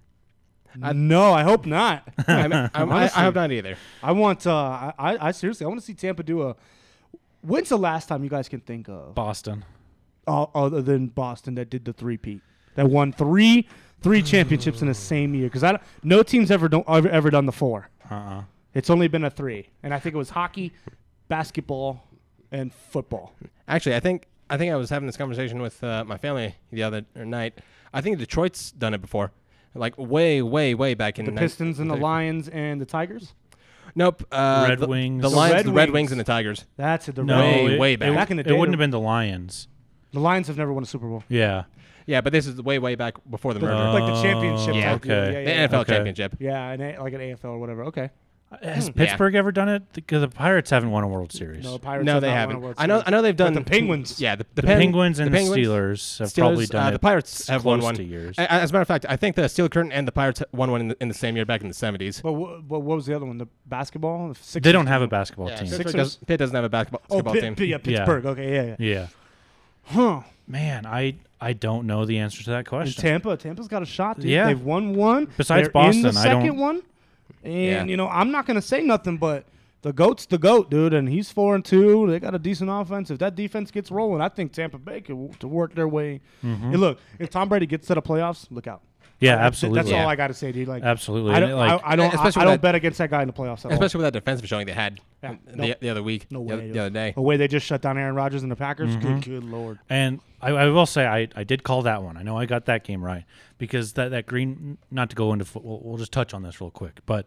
Speaker 4: No, I hope not.
Speaker 3: I hope not either.
Speaker 4: I want. I seriously, I want to see Tampa do a. When's the last time you guys can think of
Speaker 2: Boston?
Speaker 4: Other than Boston that did the three-peat, that won three championships in the same year. Because no team's ever done the four. It's only been a three, and I think it was hockey, basketball, and football.
Speaker 3: Actually, I think I was having this conversation with my family the other night. I think Detroit's done it before, like way back in
Speaker 4: the Pistons and the Lions and the Tigers.
Speaker 3: Nope.
Speaker 2: Red Wings.
Speaker 3: The Lions, the Red Wings, and the Tigers.
Speaker 4: That's it.
Speaker 3: Way back.
Speaker 4: Back in the day,
Speaker 2: it wouldn't have been the Lions.
Speaker 4: The Lions have never won a Super Bowl.
Speaker 2: Yeah.
Speaker 3: Yeah, but this is way back before the merger.
Speaker 4: Like the championship.
Speaker 3: Yeah.
Speaker 4: Type deal.
Speaker 3: The NFL championship.
Speaker 4: Yeah, like an AFL or whatever. Okay.
Speaker 2: Has Pittsburgh ever done it? Because the Pirates haven't won a World Series.
Speaker 4: No, the Pirates
Speaker 3: they haven't. I know they've done
Speaker 4: the Penguins.
Speaker 3: Yeah,
Speaker 2: the Penguins and the Steelers have probably done it.
Speaker 3: The Pirates have won one.
Speaker 2: Years.
Speaker 3: As a matter of fact, I think the Steel Curtain and the Pirates won one in the same year back in the 70s.
Speaker 4: But what was the other one? The basketball? The
Speaker 2: they don't have a basketball team.
Speaker 3: Pitt doesn't have a basketball team.
Speaker 4: Yeah, Pittsburgh. Okay,
Speaker 2: yeah.
Speaker 4: Huh.
Speaker 2: Man, I don't know the answer to that question.
Speaker 4: Tampa's got a shot, dude.
Speaker 2: Yeah.
Speaker 4: They've won one.
Speaker 2: Besides
Speaker 4: They're
Speaker 2: Boston,
Speaker 4: in the second one. And, I'm not going to say nothing, but the GOAT's the GOAT, dude, and he's 4-2. They got a decent offense. If that defense gets rolling, I think Tampa Bay could to work their way.
Speaker 2: Mm-hmm.
Speaker 4: Hey, look, if Tom Brady gets to the playoffs, look out.
Speaker 2: Yeah, absolutely.
Speaker 4: That's all I got to say, dude. Like,
Speaker 2: absolutely.
Speaker 4: I don't bet against that guy in the playoffs at all.
Speaker 3: Especially with that defensive showing they had the other week, the other day.
Speaker 4: The way they just shut down Aaron Rodgers and the Packers, good Lord.
Speaker 2: And I will say I did call that one. I know I got that game right because that green. Not to go into we'll just touch on this real quick, but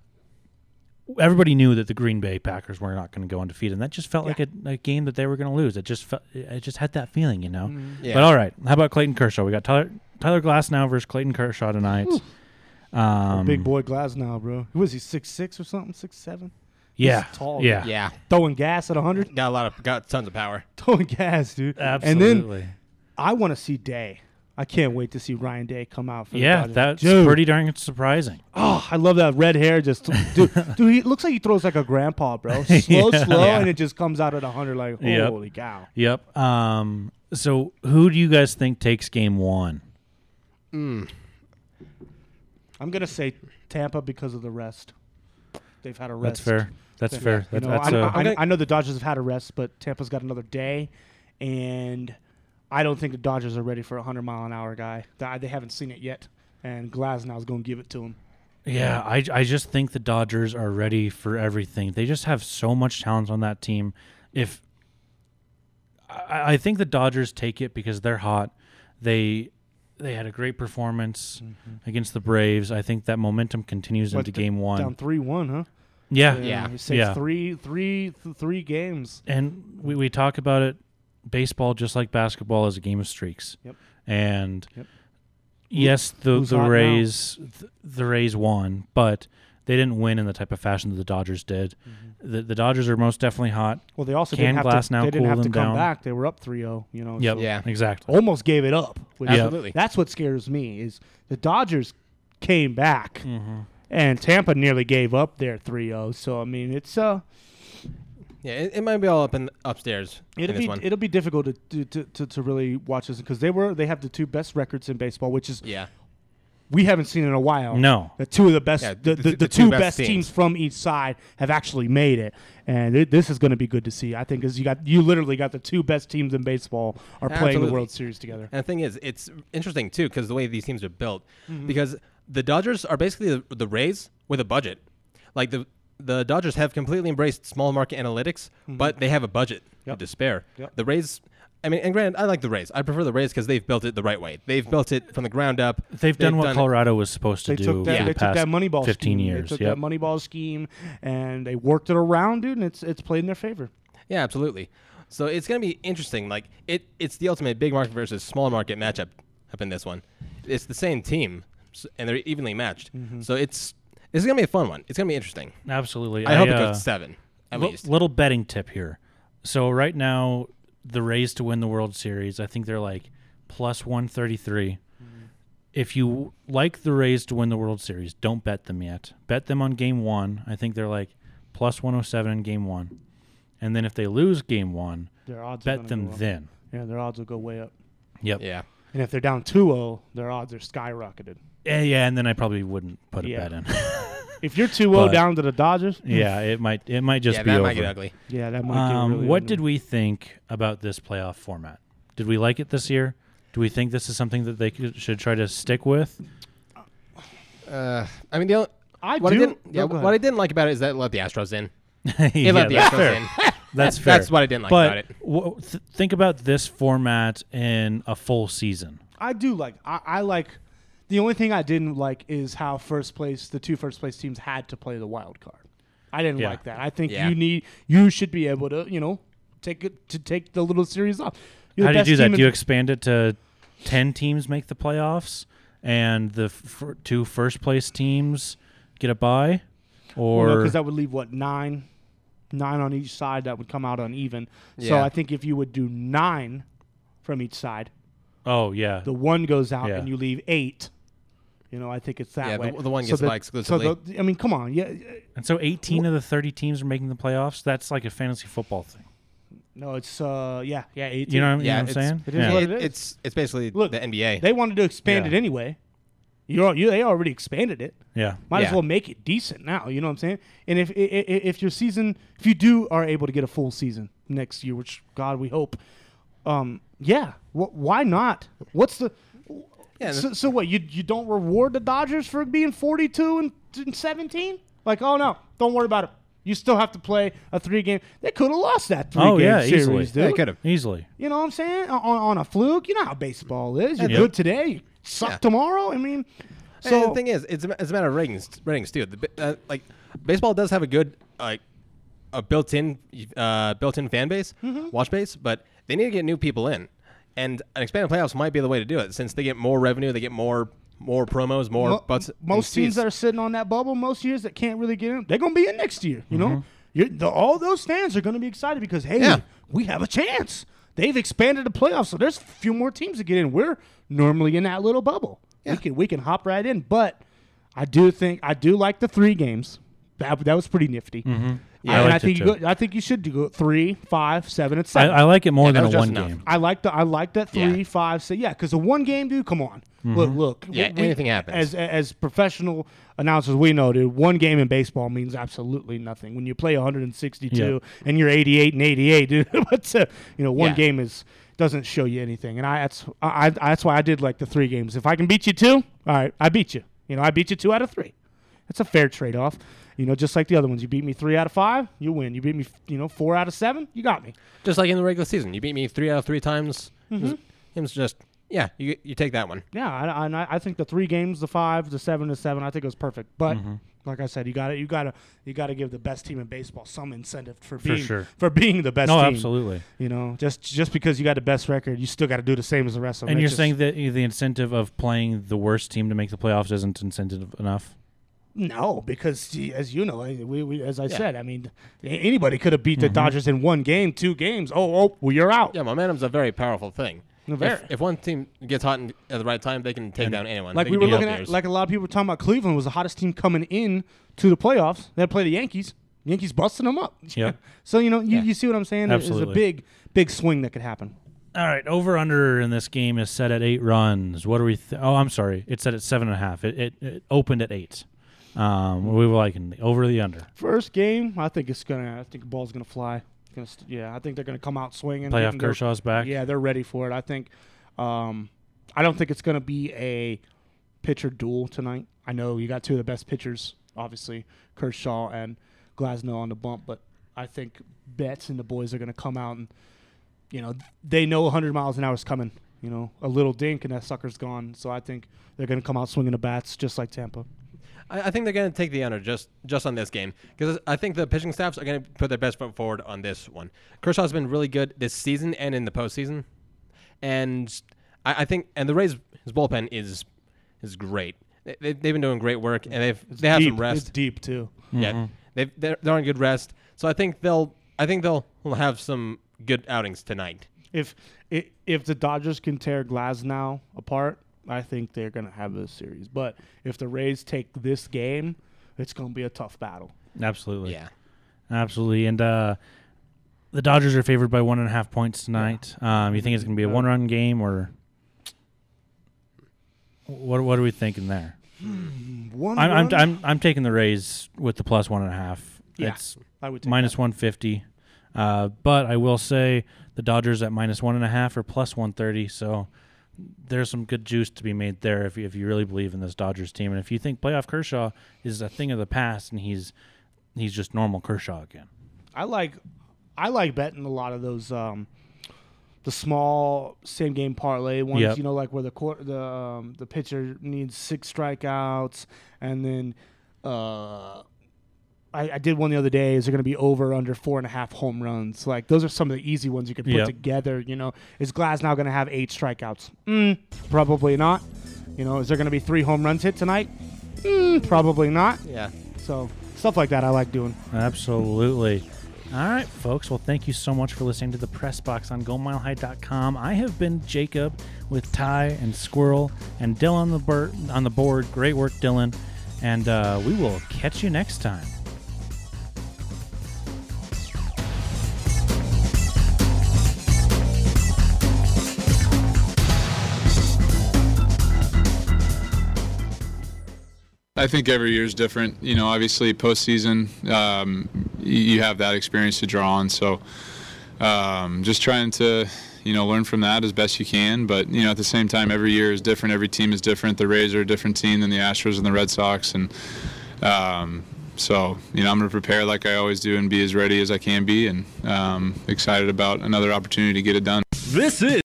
Speaker 2: everybody knew that the Green Bay Packers were not going to go undefeated, and that just felt like a game that they were going to lose. It just had that feeling,
Speaker 3: Yeah.
Speaker 2: But all right, how about Clayton Kershaw? We got Tyler Glasnow versus Clayton Kershaw tonight.
Speaker 4: Big boy Glasnow, bro. Who was he, 6'6" or something, 6'7"?
Speaker 2: Yeah,
Speaker 4: he's tall.
Speaker 3: Yeah.
Speaker 4: Throwing gas at 100.
Speaker 3: Got tons of power.
Speaker 4: Throwing gas, dude.
Speaker 2: Absolutely.
Speaker 4: And then I want to see Day. I can't wait to see Ryan Day come out. For the Dodgers.
Speaker 2: That's pretty darn surprising.
Speaker 4: Oh, I love that red hair. Just dude, he looks like he throws like a grandpa, bro. Slow, and it just comes out at 100 like, holy cow.
Speaker 2: Yep. So who do you guys think takes game one?
Speaker 4: I'm gonna say Tampa because of the rest. They've had a rest.
Speaker 2: That's fair.
Speaker 4: I know the Dodgers have had a rest, but Tampa's got another day, and I don't think the Dodgers are ready for a 100-mile-an-hour guy. They haven't seen it yet, and Glasnow's going to give it to him.
Speaker 2: Yeah, I just think the Dodgers are ready for everything. They just have so much talent on that team. I think the Dodgers take it because they're hot. They had a great performance against the Braves. I think that momentum continues into game one.
Speaker 4: Down 3-1, huh?
Speaker 2: Yeah.
Speaker 4: Saved three games.
Speaker 2: And we talk about it. Baseball, just like basketball, is a game of streaks.
Speaker 4: Yep.
Speaker 2: And yes, the Rays won, but they didn't win in the type of fashion that the Dodgers did. The Dodgers are most definitely hot.
Speaker 4: Well, they also
Speaker 2: didn't have
Speaker 4: to come back. They were up 3-0.
Speaker 2: Yep.
Speaker 4: So
Speaker 2: Yeah, exactly.
Speaker 4: Almost gave it up.
Speaker 3: Absolutely.
Speaker 4: That's what scares me is the Dodgers came back, and Tampa nearly gave up their 3-0. So I mean, it's
Speaker 3: Yeah, it might be all upstairs.
Speaker 4: It'll be difficult to really watch this because they have the two best records in baseball, which is we haven't seen in a while.
Speaker 2: No,
Speaker 4: the two of the best the two best teams from each side have actually made it, and this is going to be good to see. I think because you literally got the two best teams in baseball are playing the World Series together.
Speaker 3: And the thing is, it's interesting too because the way these teams are built, because the Dodgers are basically the Rays with a budget, like the Dodgers have completely embraced small market analytics, but they have a budget to spare.
Speaker 4: Yep.
Speaker 3: The Rays, I mean, and granted, I like the Rays. I prefer the Rays because they've built it the right way. They've built it from the ground up.
Speaker 2: They've done what Colorado was supposed to do.
Speaker 4: They took that Moneyball
Speaker 2: 15
Speaker 4: scheme.
Speaker 2: years.
Speaker 4: They took that Moneyball scheme, and they worked it around, dude, and it's played in their favor.
Speaker 3: Yeah, absolutely. So it's going to be interesting. Like it's the ultimate big market versus small market matchup up in this one. It's the same team, and they're evenly matched. So it's going to be a fun one. It's going to be interesting.
Speaker 2: Absolutely.
Speaker 3: I hope it goes to 7, at least.
Speaker 2: Little betting tip here. So right now, the Rays to win the World Series, I think they're like plus 133. If you like the Rays to win the World Series, don't bet them yet. Bet them on game one. I think they're like plus 107 in game one. And then if they lose game one,
Speaker 4: their odds
Speaker 2: bet them then.
Speaker 4: Yeah, their odds will go way up.
Speaker 2: Yep.
Speaker 3: Yeah.
Speaker 4: And if they're down 2-0, their odds are skyrocketed.
Speaker 2: Yeah, and then I probably wouldn't put a bet in.
Speaker 4: If you're 2-0 down to the Dodgers,
Speaker 2: yeah, it might just be
Speaker 3: that
Speaker 2: over.
Speaker 3: might get ugly.
Speaker 4: Yeah, that might get really
Speaker 2: What
Speaker 4: ugly.
Speaker 2: did we think about this playoff format? Did we like it this year? Do we think this is something that they should try to stick with?
Speaker 3: I mean, what I didn't like about it is that it let the Astros in. It let the Astros in.
Speaker 2: That's fair.
Speaker 3: That's what I didn't like about it.
Speaker 2: Think about this format in a full season.
Speaker 4: I do like. I like. The only thing I didn't like is how the two first place teams had to play the wild card. I didn't like that. I think you should be able to take the little series off.
Speaker 2: How do you do that? Do you expand it to 10 teams make the playoffs and the two first place teams get a bye? Or
Speaker 4: because that would leave 9 on each side that would come out uneven.
Speaker 3: Yeah.
Speaker 4: So I think if you would do 9 from each side,
Speaker 2: the
Speaker 4: one goes out and you leave 8. I think it's that way.
Speaker 3: The one gets by exclusively.
Speaker 4: I mean, come on,
Speaker 2: And so 18 of the 30 teams are making the playoffs. That's like a fantasy football thing.
Speaker 4: No, it's 18.
Speaker 2: You know what I'm saying?
Speaker 3: It is what it is. It's basically the NBA.
Speaker 4: They wanted to expand it anyway. They already expanded it.
Speaker 2: Yeah.
Speaker 4: Might as well make it decent now. You know what I'm saying? And if your season, if you are able to get a full season next year, which God we hope, why not? What's the so what? You don't reward the Dodgers for being 42 and 17? Like, oh no, don't worry about it. You still have to play a 3-game. They could have lost that 3-game series,
Speaker 2: easily.
Speaker 4: dude.
Speaker 2: They could have easily.
Speaker 4: You know what I'm saying? On a fluke. You know how baseball is. You're good today. You suck tomorrow. I mean,
Speaker 3: so the thing is, it's a matter of ratings too. Like baseball does have a good a built-in fan base, watch base, but they need to get new people in, and an expanded playoffs might be the way to do it since they get more revenue, they get more promos, more butts.
Speaker 4: Most teams that are sitting on that bubble most years that can't really get in, they're going to be in next year. You know, all those fans are going to be excited because we have a chance. They've expanded the playoffs, so there's a few more teams to get in. We're normally in that little bubble. Yeah. We can hop right in, but I do like the 3 games. That was pretty nifty.
Speaker 2: Mm-hmm.
Speaker 4: Yeah, I think you should do 3, 5, 7, and 7.
Speaker 2: I like it more than a 1 game.
Speaker 4: I like that 3, 5, 6. Yeah, because a 1 game, dude. Come on, look.
Speaker 3: Yeah, anything happens.
Speaker 4: As professional announcers, we know, dude. 1 game in baseball means absolutely nothing. When you play 162 and you're 88 and 88, dude. But 1 game doesn't show you anything. And that's why I did like the 3 games. If I can beat you 2, all right, I beat you. I beat you 2 out of 3. That's a fair trade-off. Just like the other ones. You beat me 3 out of 5, you win. You beat me, 4 out of 7, you got me.
Speaker 3: Just like in the regular season. You beat me 3 out of 3 times. It's just, you take that one.
Speaker 4: Yeah, I think the 3 games, the 5, the 7 to 7, I think it was perfect. But like I said, you got to give the best team in baseball some incentive for being the best team.
Speaker 2: No, absolutely.
Speaker 4: Just because you got the best record, you still got to do the same as the rest of them.
Speaker 2: And you're saying that the incentive of playing the worst team to make the playoffs isn't incentive enough?
Speaker 4: No, because as you know, as I said, I mean, anybody could have beat the Dodgers in 1 game, 2 games. Well, you're out.
Speaker 3: Yeah, momentum's a very powerful thing. If one team gets hot at the right time, they can take down anyone.
Speaker 4: Like we were looking at, like a lot of people were talking about, Cleveland was the hottest team coming in to the playoffs. They had to play the Yankees. Yankees busting them up.
Speaker 2: Yeah.
Speaker 4: So you see what I'm saying?
Speaker 2: Absolutely.
Speaker 4: There's a big swing that could happen.
Speaker 2: All right, over/under in this game is set at 8 runs. What do we? I'm sorry, it's set at 7.5. It opened at 8. We were liking the over or the under.
Speaker 4: First game, I think the ball's gonna fly. I think they're gonna come out swinging.
Speaker 2: Playoff Kershaw's back.
Speaker 4: Yeah, they're ready for it. I think. I don't think it's gonna be a pitcher duel tonight. I know you got 2 of the best pitchers, obviously Kershaw and Glasnow on the bump, but I think Betts and the boys are gonna come out and they know 100 miles an hour is coming. A little dink and that sucker's gone. So I think they're gonna come out swinging the bats just like Tampa.
Speaker 3: I think they're going to take the under just on this game because I think the pitching staffs are going to put their best foot forward on this one. Kershaw's been really good this season and in the postseason, and I think the Rays' bullpen is great. They've been doing great work and they have some rest.
Speaker 4: It's deep too.
Speaker 3: Yeah, they're on good rest. So I think they'll have some good outings tonight.
Speaker 4: If the Dodgers can tear Glasnow apart, I think they're going to have this series. But if the Rays take this game, it's going to be a tough battle.
Speaker 2: Absolutely.
Speaker 3: Yeah.
Speaker 2: Absolutely. And the Dodgers are favored by 1.5 points tonight. You think it's going to be a 1-run game or? What are we thinking there?
Speaker 4: I'm
Speaker 2: I'm taking the Rays with the plus 1.5.
Speaker 4: Yeah,
Speaker 2: It's
Speaker 4: I would take
Speaker 2: minus
Speaker 4: that.
Speaker 2: 150. But I will say the Dodgers at minus 1.5 or plus 130. So there's some good juice to be made there if you really believe in this Dodgers team, and if you think playoff Kershaw is a thing of the past and he's just normal Kershaw again.
Speaker 4: I like betting a lot of those the small same game parlay ones.
Speaker 2: Yep.
Speaker 4: You know, like where the pitcher needs 6 strikeouts, and then I did one the other day. Is it going to be over under 4.5 home runs? Like those are some of the easy ones you could put together. You know, is Glass now going to have 8 strikeouts? Probably not. You know, is there going to be 3 home runs hit tonight? Probably not.
Speaker 3: Yeah.
Speaker 4: So stuff like that I like doing.
Speaker 2: Absolutely. All right, folks. Well, thank you so much for listening to the Press Box on GoMileHigh.com. I have been Jacob with Ty and Squirrel and Dylan on the board. Great work, Dylan. And we will catch you next time.
Speaker 15: I think every year is different. You know, obviously postseason, you have that experience to draw on. So just trying to, learn from that as best you can. But, at the same time, every year is different. Every team is different. The Rays are a different team than the Astros and the Red Sox. And so, I'm going to prepare like I always do and be as ready as I can be, and excited about another opportunity to get it done.
Speaker 7: This is